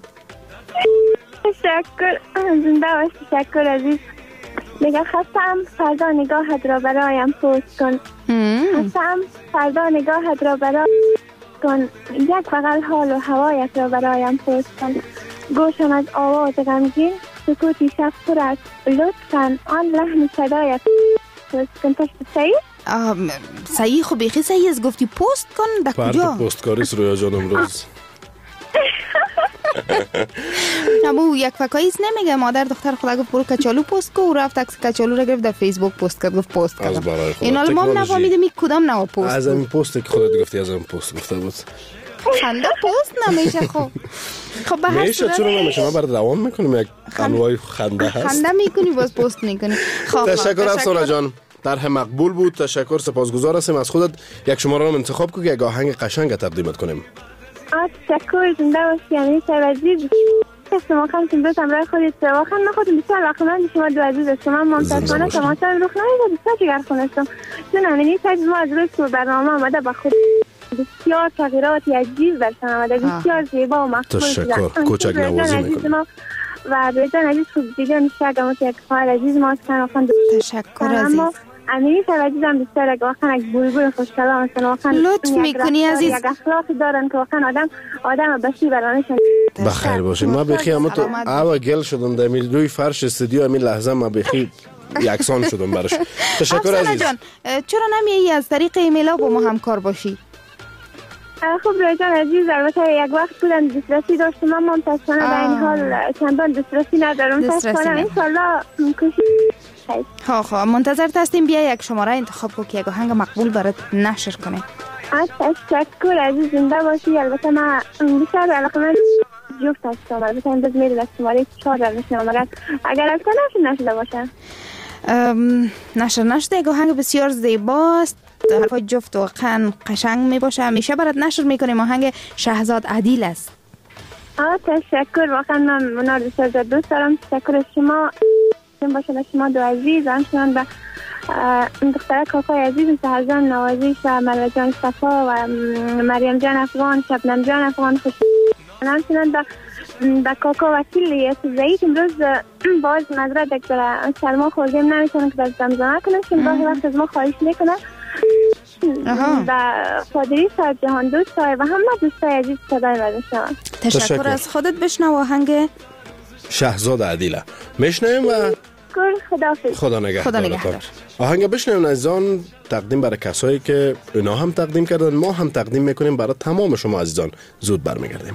تشکر زنده باش. تشکر عزیز. میگه خستم فردا نگاهت را برایم پوست کن. خستم فردا نگاهت را برایم کن. یک بغل حال و هوایت را برایم پوست کن. گوشم از آواز غمگین سکوتی شب پر است. لطفاً آن لحن صدایت پوست کن. پشت صحیح؟ صحیح خب بیخی صحیح از گفتی پوست کن در کجا؟ فرد پوستکاری است رویا جان امروز. امو یک فکاییست نمیگه مادر دختر خدا گفت برو کچالو پست کو و رفت عکس کچالو را گرفت در فیسبوک پست کرد گفت پست کردم. این حالا ما نفهمیدم می کدام نوا پست از این پست که خودت گفتی از این پست گفته بود خنده پست نمیشه. خب خب به هر میشه چرا نمیشه ما برات دوام میکنیم یک انواع خنده هست خنده میکنی باز پست میکنی. خب تشکر افسانه جان طرح مقبول بود. تشکر سپاسگزار هستیم از خودت. یک شماره رو انتخاب کن که یک آهنگ قشنگ تقدیمت کنیم. تشکر زنده باشی. یعنی سر عزیز شما خواهم تیم همراه خودت واقعا من خودم بسیار علاقه‌مند شما دو عزیز هستم. من ممتازانه تماشا روخ نمیده بسیار جگر خونستم چون همینی سایز ما از روز که برنامه آمده با خود بسیار تغییرات عجیب برشن آمده بسیار زیبا و مقبول. تشکر کوچک نوازی میکنم و رایزان عزیز خوب دیگه میشه که یک خواهر عزیز ما هستن. تشکر عزیز. امینی سر عزیزم بسیار اگه واقعا یک بلبل خوشکلام هستن واقعا لطف میکنی عزیز. یک اخلاقی دارن که واقعا آدم آدم بسی برانشون بخیر باشین. ما بخی اما تو اول گل شدم در روی فرش استودیو همین لحظه ما بخی یکسان شدم براش. تشکر عزیز. چرا نمیایی از طریق ایمیل با ما همکار باشی؟ خب رایجان عزیز البته یک وقت بودن دسترسی داشتم من متاسفانه در این حال چندان دسترسی ندارم. تاسفانه انشالله کوشش. ها ها منتظر هستیم. بیا یک شماره انتخاب کن که یک آهنگ مقبول برات نشر کنه. تشکر عزیز زنده باشی. البته من بسیار علاقه‌مند جفت هستم. البته این باز میرد از شماره چهار در نشنم اگر از کنه نشر نشده باشه نشر نشده. یک آهنگ بسیار زیباست. حرفای جفت واقعا قشنگ می باشه. همیشه برات نشر میکنیم. آهنگ شهزاد عدیل است. آه تشکر واقعا من منار بسیار دوست دارم. تشکر از شما باشه به شما دو عزیز همچنان به دختره کاکای عزیز سهر جان نوازیش و مروه جان صفا و مریم جان افغان شبنم جان افغان خوش همچنان به به کاکا وکیل یسوزایی که امروز باز نظره دکتر سلما خوردیم نمیتونم که در زمزمه کنم چون باقی وقت از ما خواهش میکنم و فادری صاحب جهان دوست و همه دوستای عزیز صدای بردشنم. تشکر از خودت. بشنو آهنگ شهزاد عدیله میشنویم و خداحافظ. خدا نگهدار. آهنگ بشنویم عزیزان تقدیم برای کسایی که اونا هم تقدیم کردن ما هم تقدیم میکنیم برای تمام شما عزیزان. زود برمیگردیم.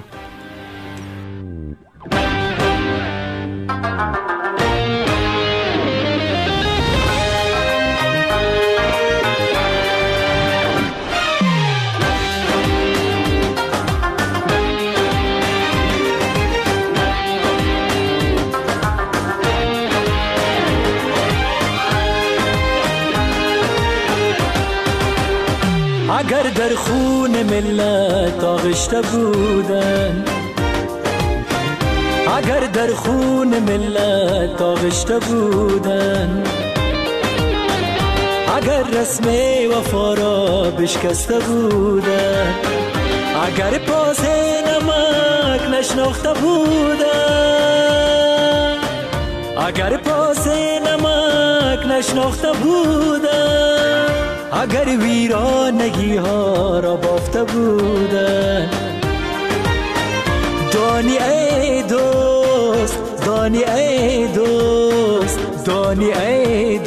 اگر در خون ملت آغشته بودن، اگر در خون ملت آغشته بودن، اگر رسم وفا را بشکسته بودن، اگر پاس نمک نشناخته بودن، اگر پاس نمک نشناخته بودن، اگر ویرانگی ها را بافته بودن، دانی ای دوست، دانی ای دوست، دانی ای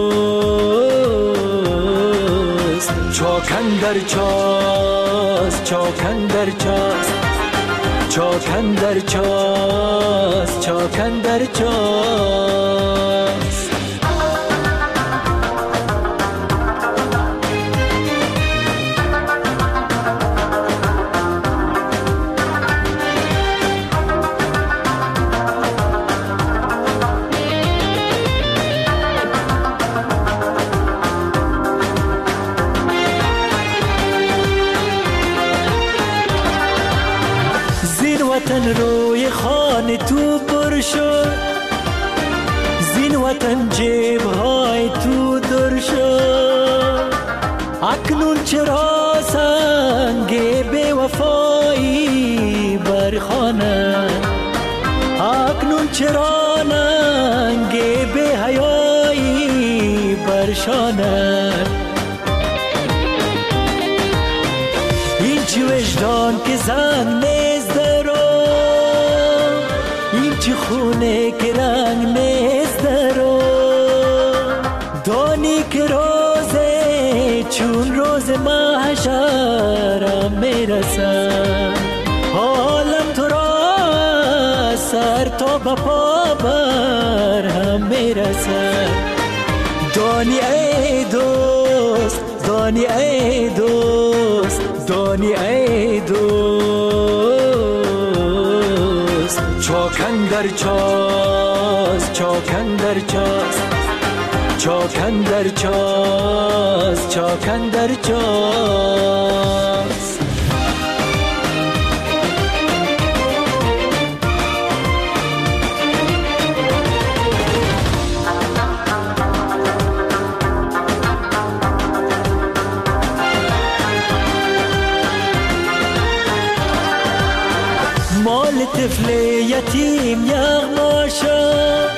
دوست، چاکن در چاست، چاکن در چاست، چاکن در چاست، چاکن در چاست. وطن روی خانه تو پر شد، زین وطن جیب های تو در شد، اکنون چرا سنگ بی وفایی برخانه، اکنون چرا ننگ بی حیایی برشانه، این چی وجدان که زنگ نیست درو، این چی خونه که رنگ نیست درو، دانی که روزه چون روز محشرم میرسن، حالم تو را سر تا به پا بر هم میرسن، دانی ای دوست، دانی ای دوست، دانی ای دوست، چاکن در چاست، چاکن در چاست، چاکن در چاست، چاکن در چاست. مال طفل یتیم یغما شد،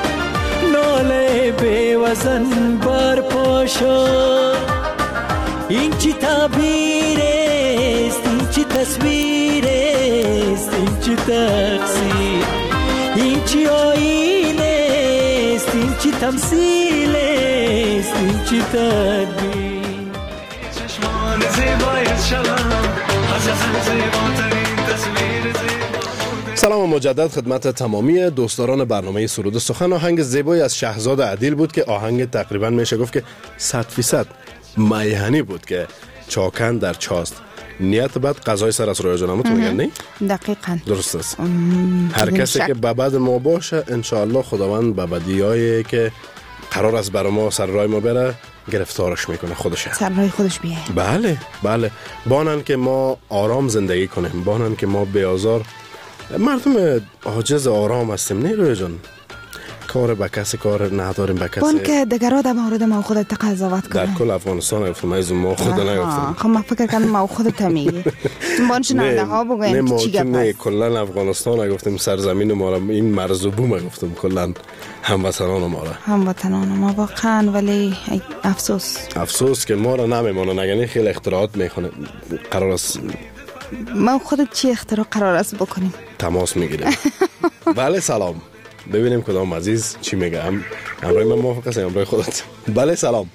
ناله بی وزن بر پا شد، این چی تعبیر است، این چی تصویر است، این چی تفسیر، این چی آیین است، این چی تمثیل است، این چی تدبیر. چشمان زیبایت شلم از از زیباترین تصویر. سلام مجدد خدمت تمامی دوستداران برنامه سرود سخن. آهنگ زیبایی از شهزاد عدیل بود که آهنگ تقریبا میشه گفت که صد فیصد میهنی بود که چاکن در چاست. نیت بعد قضای سر از روی جانمو تو میگن نه؟ دقیقاً درست است. هر کسی که به بعد ما باشه انشاءالله خداوند به بدیایی که قرار است برای ما سر راه ما بره گرفتارش میکنه خودشه. سر راه خودش بیه. بله بله. بانن که ما آرام زندگی کنیم، بانن که ما بیازار مردم عاجز آرام هستیم. نه روی جان کار به کسی کار نداریم به کسی. بان که دگرها در مورد ما خودت قضاوت کنه. در کل افغانستان گفتم از ما خود نگفتم. خب من فکر کنم ما خودت میگی. تو بان شنونده ها بگوین که چی گپ است. نه کلا افغانستان گفتم سرزمین ما را این مرز و بوم گفتم کلا هموطنان ما را. هموطنان ما واقعا ولی افسوس. افسوس که ما را نمیمونه نگنی خیلی اختراعات میکنه. قرار است ما خودت چی اختراع قرار است بکنیم؟ تماس میگیریم. بله سلام. ببینیم کدام عزیز چی میگه. ام امروز من موافق هستم امروز خودت. بله سلام.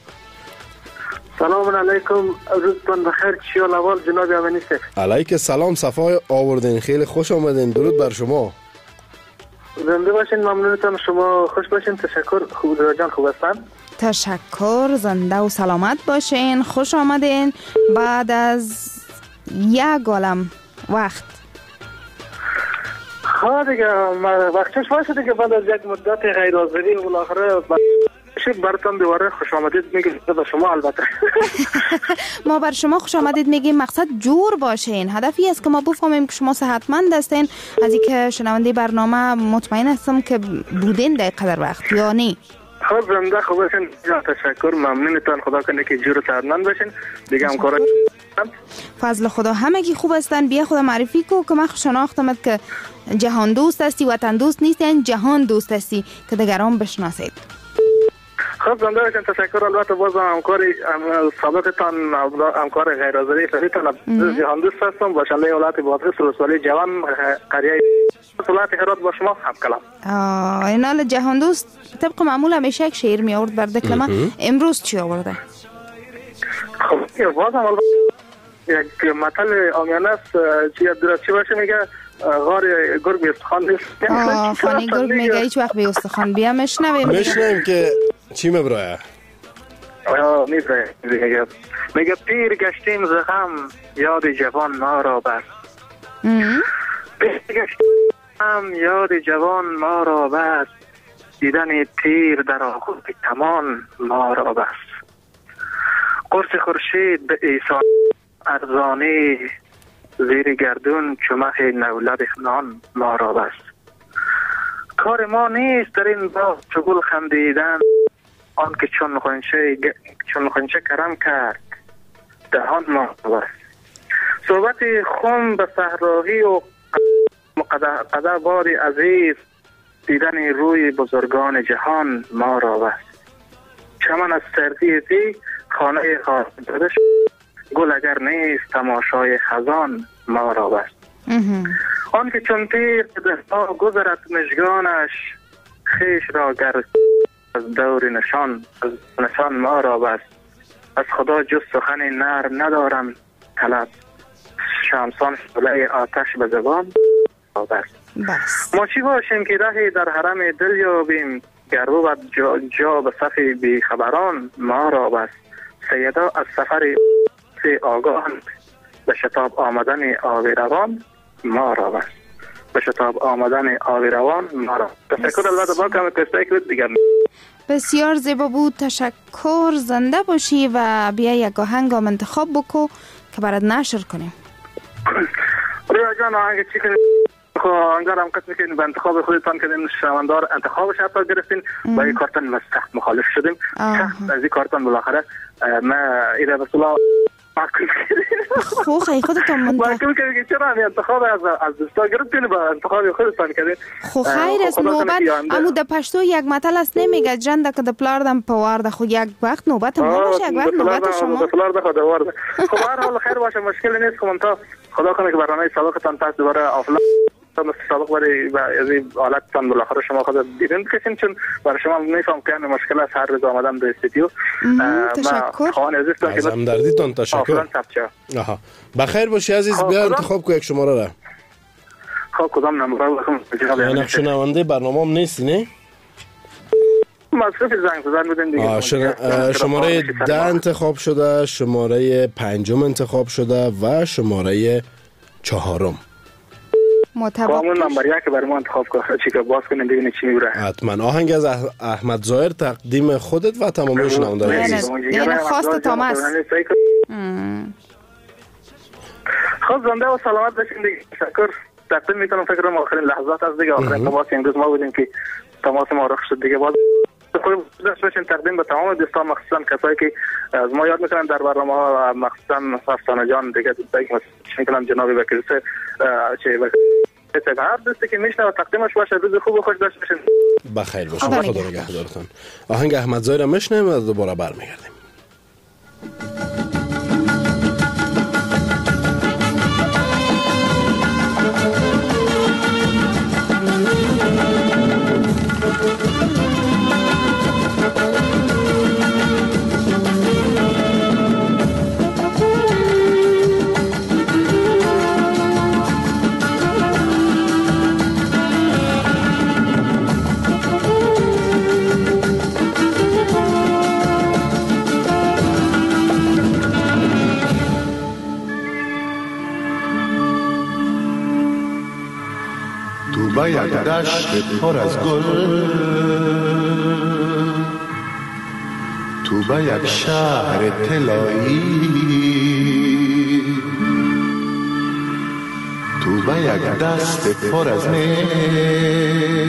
سلام علیکم، روزتون بخیر. چی حال احوال جناب امینی صاحب؟ علیک سلام، صفای آوردین، خیلی خوش آمدین. درود بر شما. زنده باشین، ممنونتم. شما خوش باشین. تشکر. خوب جان خوب هستن؟ تشکر، زنده و سلامت باشین. خوش آمدین بعد از یک عالم وقت. ها دیگه وقتش باشه دیگه بعد از یک مدت غیر حاضری و بالاخره باشید براتون دوباره خوش آمدید میگیم به شما. البته ما بر شما خوش آمدید میگیم. مقصد جور باشین. هدفی است که ما بفهمیم که شما صحتمند هستین. از اینکه شنونده برنامه مطمئن هستم که بودین در قدر وقت یا نه. خب زنده خوب باشین. تشکر، ممنونتان. خدا کنه که جور صحتمند باشین. دیگه همکارا فضل خدا همگی خوب هستن. بیا خدا معرفی کو که من شناختمت که جهان دوست هستی، وطن دوست نیستی، جهان دوست هستی که دیگران بشناسید. خب زنده باشین. تشکر. البته باز همکار سابقتان همکار غیر حاضری فریتان جهان دوست هستم. باشنده ولایت بادغیس ولسوالی جوان قریه ولایت هرات با شما هم کلام. آه اینال جهان دوست طبق معمول همیشه یک شعر می آورد بر دکلمه. امروز چی آورده؟ خب باز هم یک مثل آمیانه است. چی درستی باشه میگه غار گرگ به استخوان نیست. آه فانی گرگ میگه هیچ وقت به استخوان بیا مشنویم. مشنویم که چی مبرایه؟ آه میبرایه. میگه میگه پیر گشتیم ز غم یاد جوان ما را بر. پیر گشتیم یاد جوان ما را بر. دیدن پیر در آغوش کمان ما را بر. قرص خورشید به ایسان ارزانی زیر گردون چمخ نولد نان ما را بست. کار ما نیست در این باغ چگل خندیدن، آن که چون خونشه چون خونشه کرم کرد دهان ما را بست. صحبت خون به صحراهی و قدر باری عزیز، دیدن روی بزرگان جهان ما را بست. چمن از سردی دی خانه خواهد داده شد، گل اگر نیست تماشای خزان ما را بست. آن که چون تیر دستا گذرد مژگانش، خیش را گر از دور نشان از نشان ما را بست. از خدا جز سخن نرم ندارم طلب، شمسان شعله آتش به زبان را بست. ما چی باشیم که رهی در حرم دل یابیم، گر بود جا, جا به صف بی خبران ما را بست. سیدا از سفر آگاه به شتاب آمدن آبی روان ما را بست. به شتاب آمدن آبی روان ما را تشکر. البته با کمی کسته که دیگر بسیار زیبا بود. تشکر. زنده باشی و بیا یک آهنگ هم انتخاب بکو که برات نشر کنیم. رویا جان آهنگ چی کنیم؟ انگار هم قسمی که به انتخاب خودتان کردین شنوندار انتخابش حتی گرفتین با این کارتان ما سخت مخالف شدیم. سخت از این کارتان بالاخره ما ایره بسلا معکول کردیم. خو خیلی خودتان منتخب معکول کردیم که چرا همین انتخاب از از دوستا گرفتین با انتخاب خودتان کردین. خو خیر است. نوبت امو د پشتو یک متل است نمیگه جنده که د پلاردم پوارده. خو یک وقت نوبت ما باشه، یک وقت نوبت شما. د پلارده خو دوارده. خو هر حال خیر باشه، مشکل نیست. خو تا خدا کنه که برنامه سابقتان پس دوباره آفلاین مثل سابق برای از این حالتتان بالاخره شما خود دیدین بکشین، چون برای شما میفهم که همین مشکل است هر روز آمدم در استودیو. تشکر. خواهان عزیزتان از همدردیتان تشکر. آها بخیر باشی عزیز. بیا انتخاب کو یک شماره را. خب کدام نمره بخوام؟ اینا شنونده برنامه هم نیستی نه؟ مصرف زنگ زدن بودین دیگه. شماره ده انتخاب شده، شماره پنجم انتخاب شده و شماره چهارم. کامون نمبر یک برای ما انتخاب کنه چی که باز کنیم ببینیم چی میبره. حتما آهنگ از احمد ظاهر تقدیم خودت و تمامی شنوندگان عزیز. یعنی خواست تاماس. خب زنده و سلامت باشین دیگه. تشکر. تقدیم میکنم. فکر کنم آخرین لحظات از دیگه آخرین تماس امروز ما بودیم که تماس ما رخ شد دیگه. باز خوب داشت باشین تقدیم به تمام دوستان، مخصوصا کسایی که از ما یاد میکنن در برنامه ها، مخصوصا افسانه جان دیگه دوستایی که میکنن جناب بکرسه چه بکرسه هر دوستی که میشنه و تقدیمش باشه. روز خوب و خوش داشته باشین. بخیر باشین. خدا نگهدارتون. آهنگ احمد ظاهر میشنیم و دوباره برمیگردیم. با یک دشت پر از گل تو به یک شهر طلایی، تو به یک دست پر از مهر،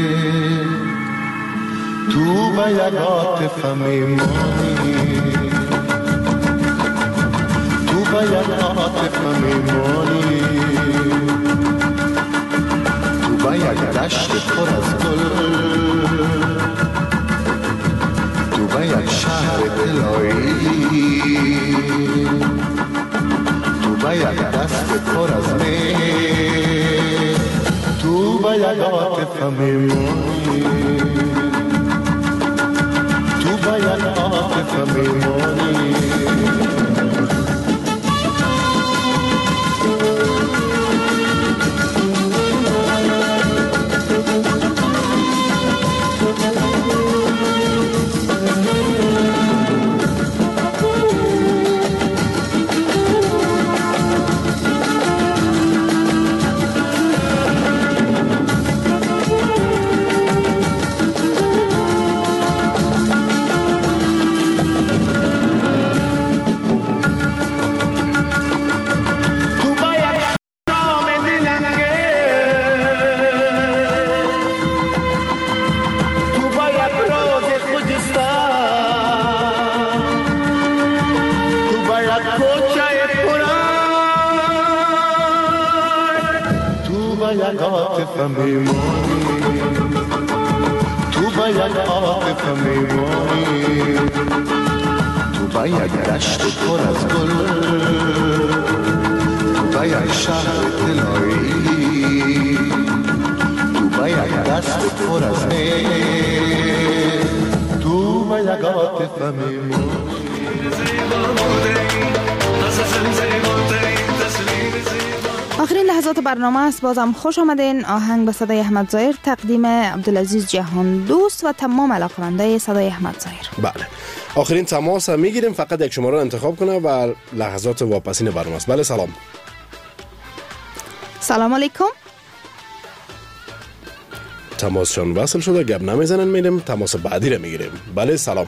تو به یک عاطفه میمانی، تو به یک عاطفه میمانی، تو به یک دشت پر از گل، تو به یک شهر طلایی، تو به یک دست پر از مهر، تو به یک عاطفه میمانی، تو به یک عاطفه میمانی. آخرین لحظات برنامه است. بازم خوش آمدین. آهنگ به صدای احمد ظاهر تقدیم عبدالعزیز جهان دوست و تمام علاقمندای صدای احمد ظاهر. بله، آخرین تماس هم میگیریم. فقط یک شماره رو انتخاب کنه و لحظات واپسین برنامه است. بله سلام. سلام علیکم. تماسشان وصل شده، گپ نمیزنن، میریم تماس بعدی رو میگیریم. بله سلام.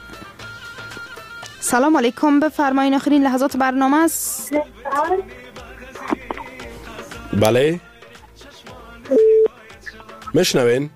سلام علیکم، بفرمایید. آخرین لحظات برنامه است. بله مشنوین؟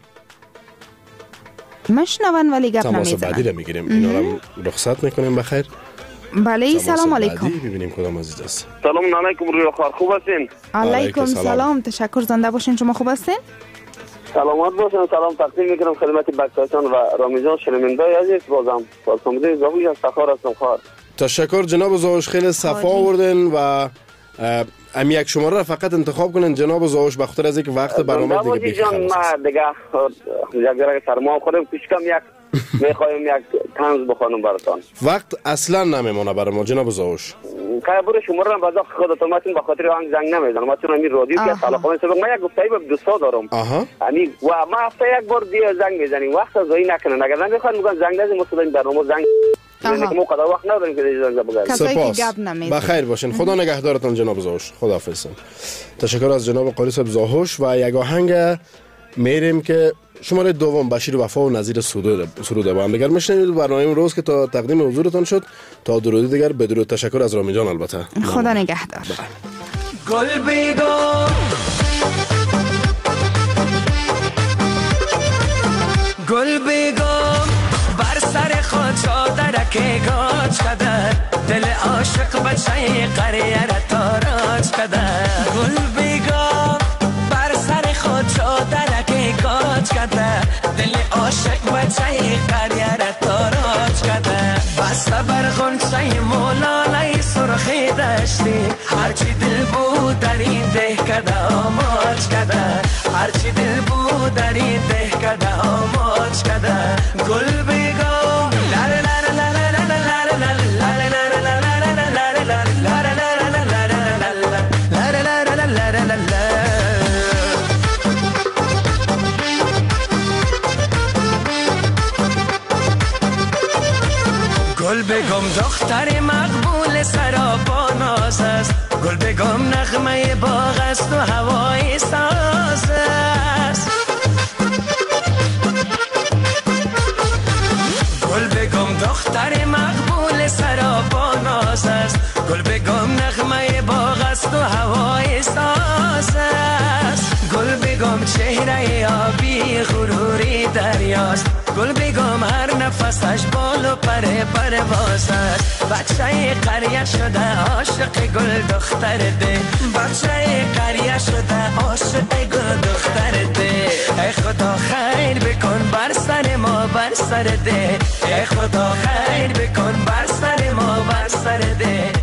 مشنون ولی گپ نمیزنن. تماس بعدی رو میگیریم. اینا رو رخصت میکنیم بخیر. بله سلام علیکم. ببینیم کدام عزیز است. سلام علیکم روی خار، خوب هستین؟ علیکم سلام، تشکر. زنده باشین. شما خوب هستین؟ سلامت باشین. سلام تقدیم میکنم خدمت بکتاشان و رامیجان شرمندای عزیز. بازم سلامتی زاویج از تخار هستم. خار تشکر جناب زاوش، خیلی صفا آوردن و ام یک شماره را فقط انتخاب کنن جناب زاوش، به خاطر از اینکه وقت برنامه دیگه بیخ خلاص است. ما دیگه یک ذره سرما خوریم، پیشکم یک میخوایم یک طنز بخوانم براتون. وقت اصلا نمیمونه برای ما جناب زاوش. که برای شماره را بعدا خودتون متین به خاطر آن زنگ نمیزنم. ما چون همین رادیو که علاقه من من یک گفتایی به دوستا دارم. یعنی و ما هفته یک بار دیگه زنگ میزنیم. وقت زایی نکنن. اگر نمیخوان میگن زنگ نزنیم، مثلا برنامه زنگ ما قدر وقت نداریم که زنگ بزنیم. سپاس. بخیر باشین. خدا نگهدارتان جناب زاوش. خداحافظ. تشکر از جناب قاری صاحب زاوش. و یک آهنگ میریم که شماره دوم بشیر وفا و نظیر سروده با هم دیگر میشنوید. برنامه امروز که تا تقدیم حضورتان شد تا درودی دیگر بدرود. تشکر از رامی جان. البته خدا نگهدار. گل بیگم گل بیگم بر سر خود چادرک گاج کده، دل عاشق بچه قریه را تاراج کده. گل بیگم بر سر خود چادرک گاج کده، دل عاشق بچه قریه را تاراج کده. بسته بر غنچه مولانه سرخی دشتی، هرچی دل بود در این ده کده آماج کده، هرچی دل بود در این ده کده آماج کده. گل بیگم لر لر لر لر لر لر گل بگم دختر مقبول سراپا ناز است، گل بگم نغمه باغ است و هوای ساز است. گل بگم دختر مقبول ماست، گل بگم هر نفسش بال و پر پرواز است. بچه قریه شده عاشق گل دختر ده، بچه قریه شده عاشق گل دختر ده. ای خدا خیر بکن بر سر ما بر سر ده، ای خدا خیر بکن بر سر ما بر سر ده.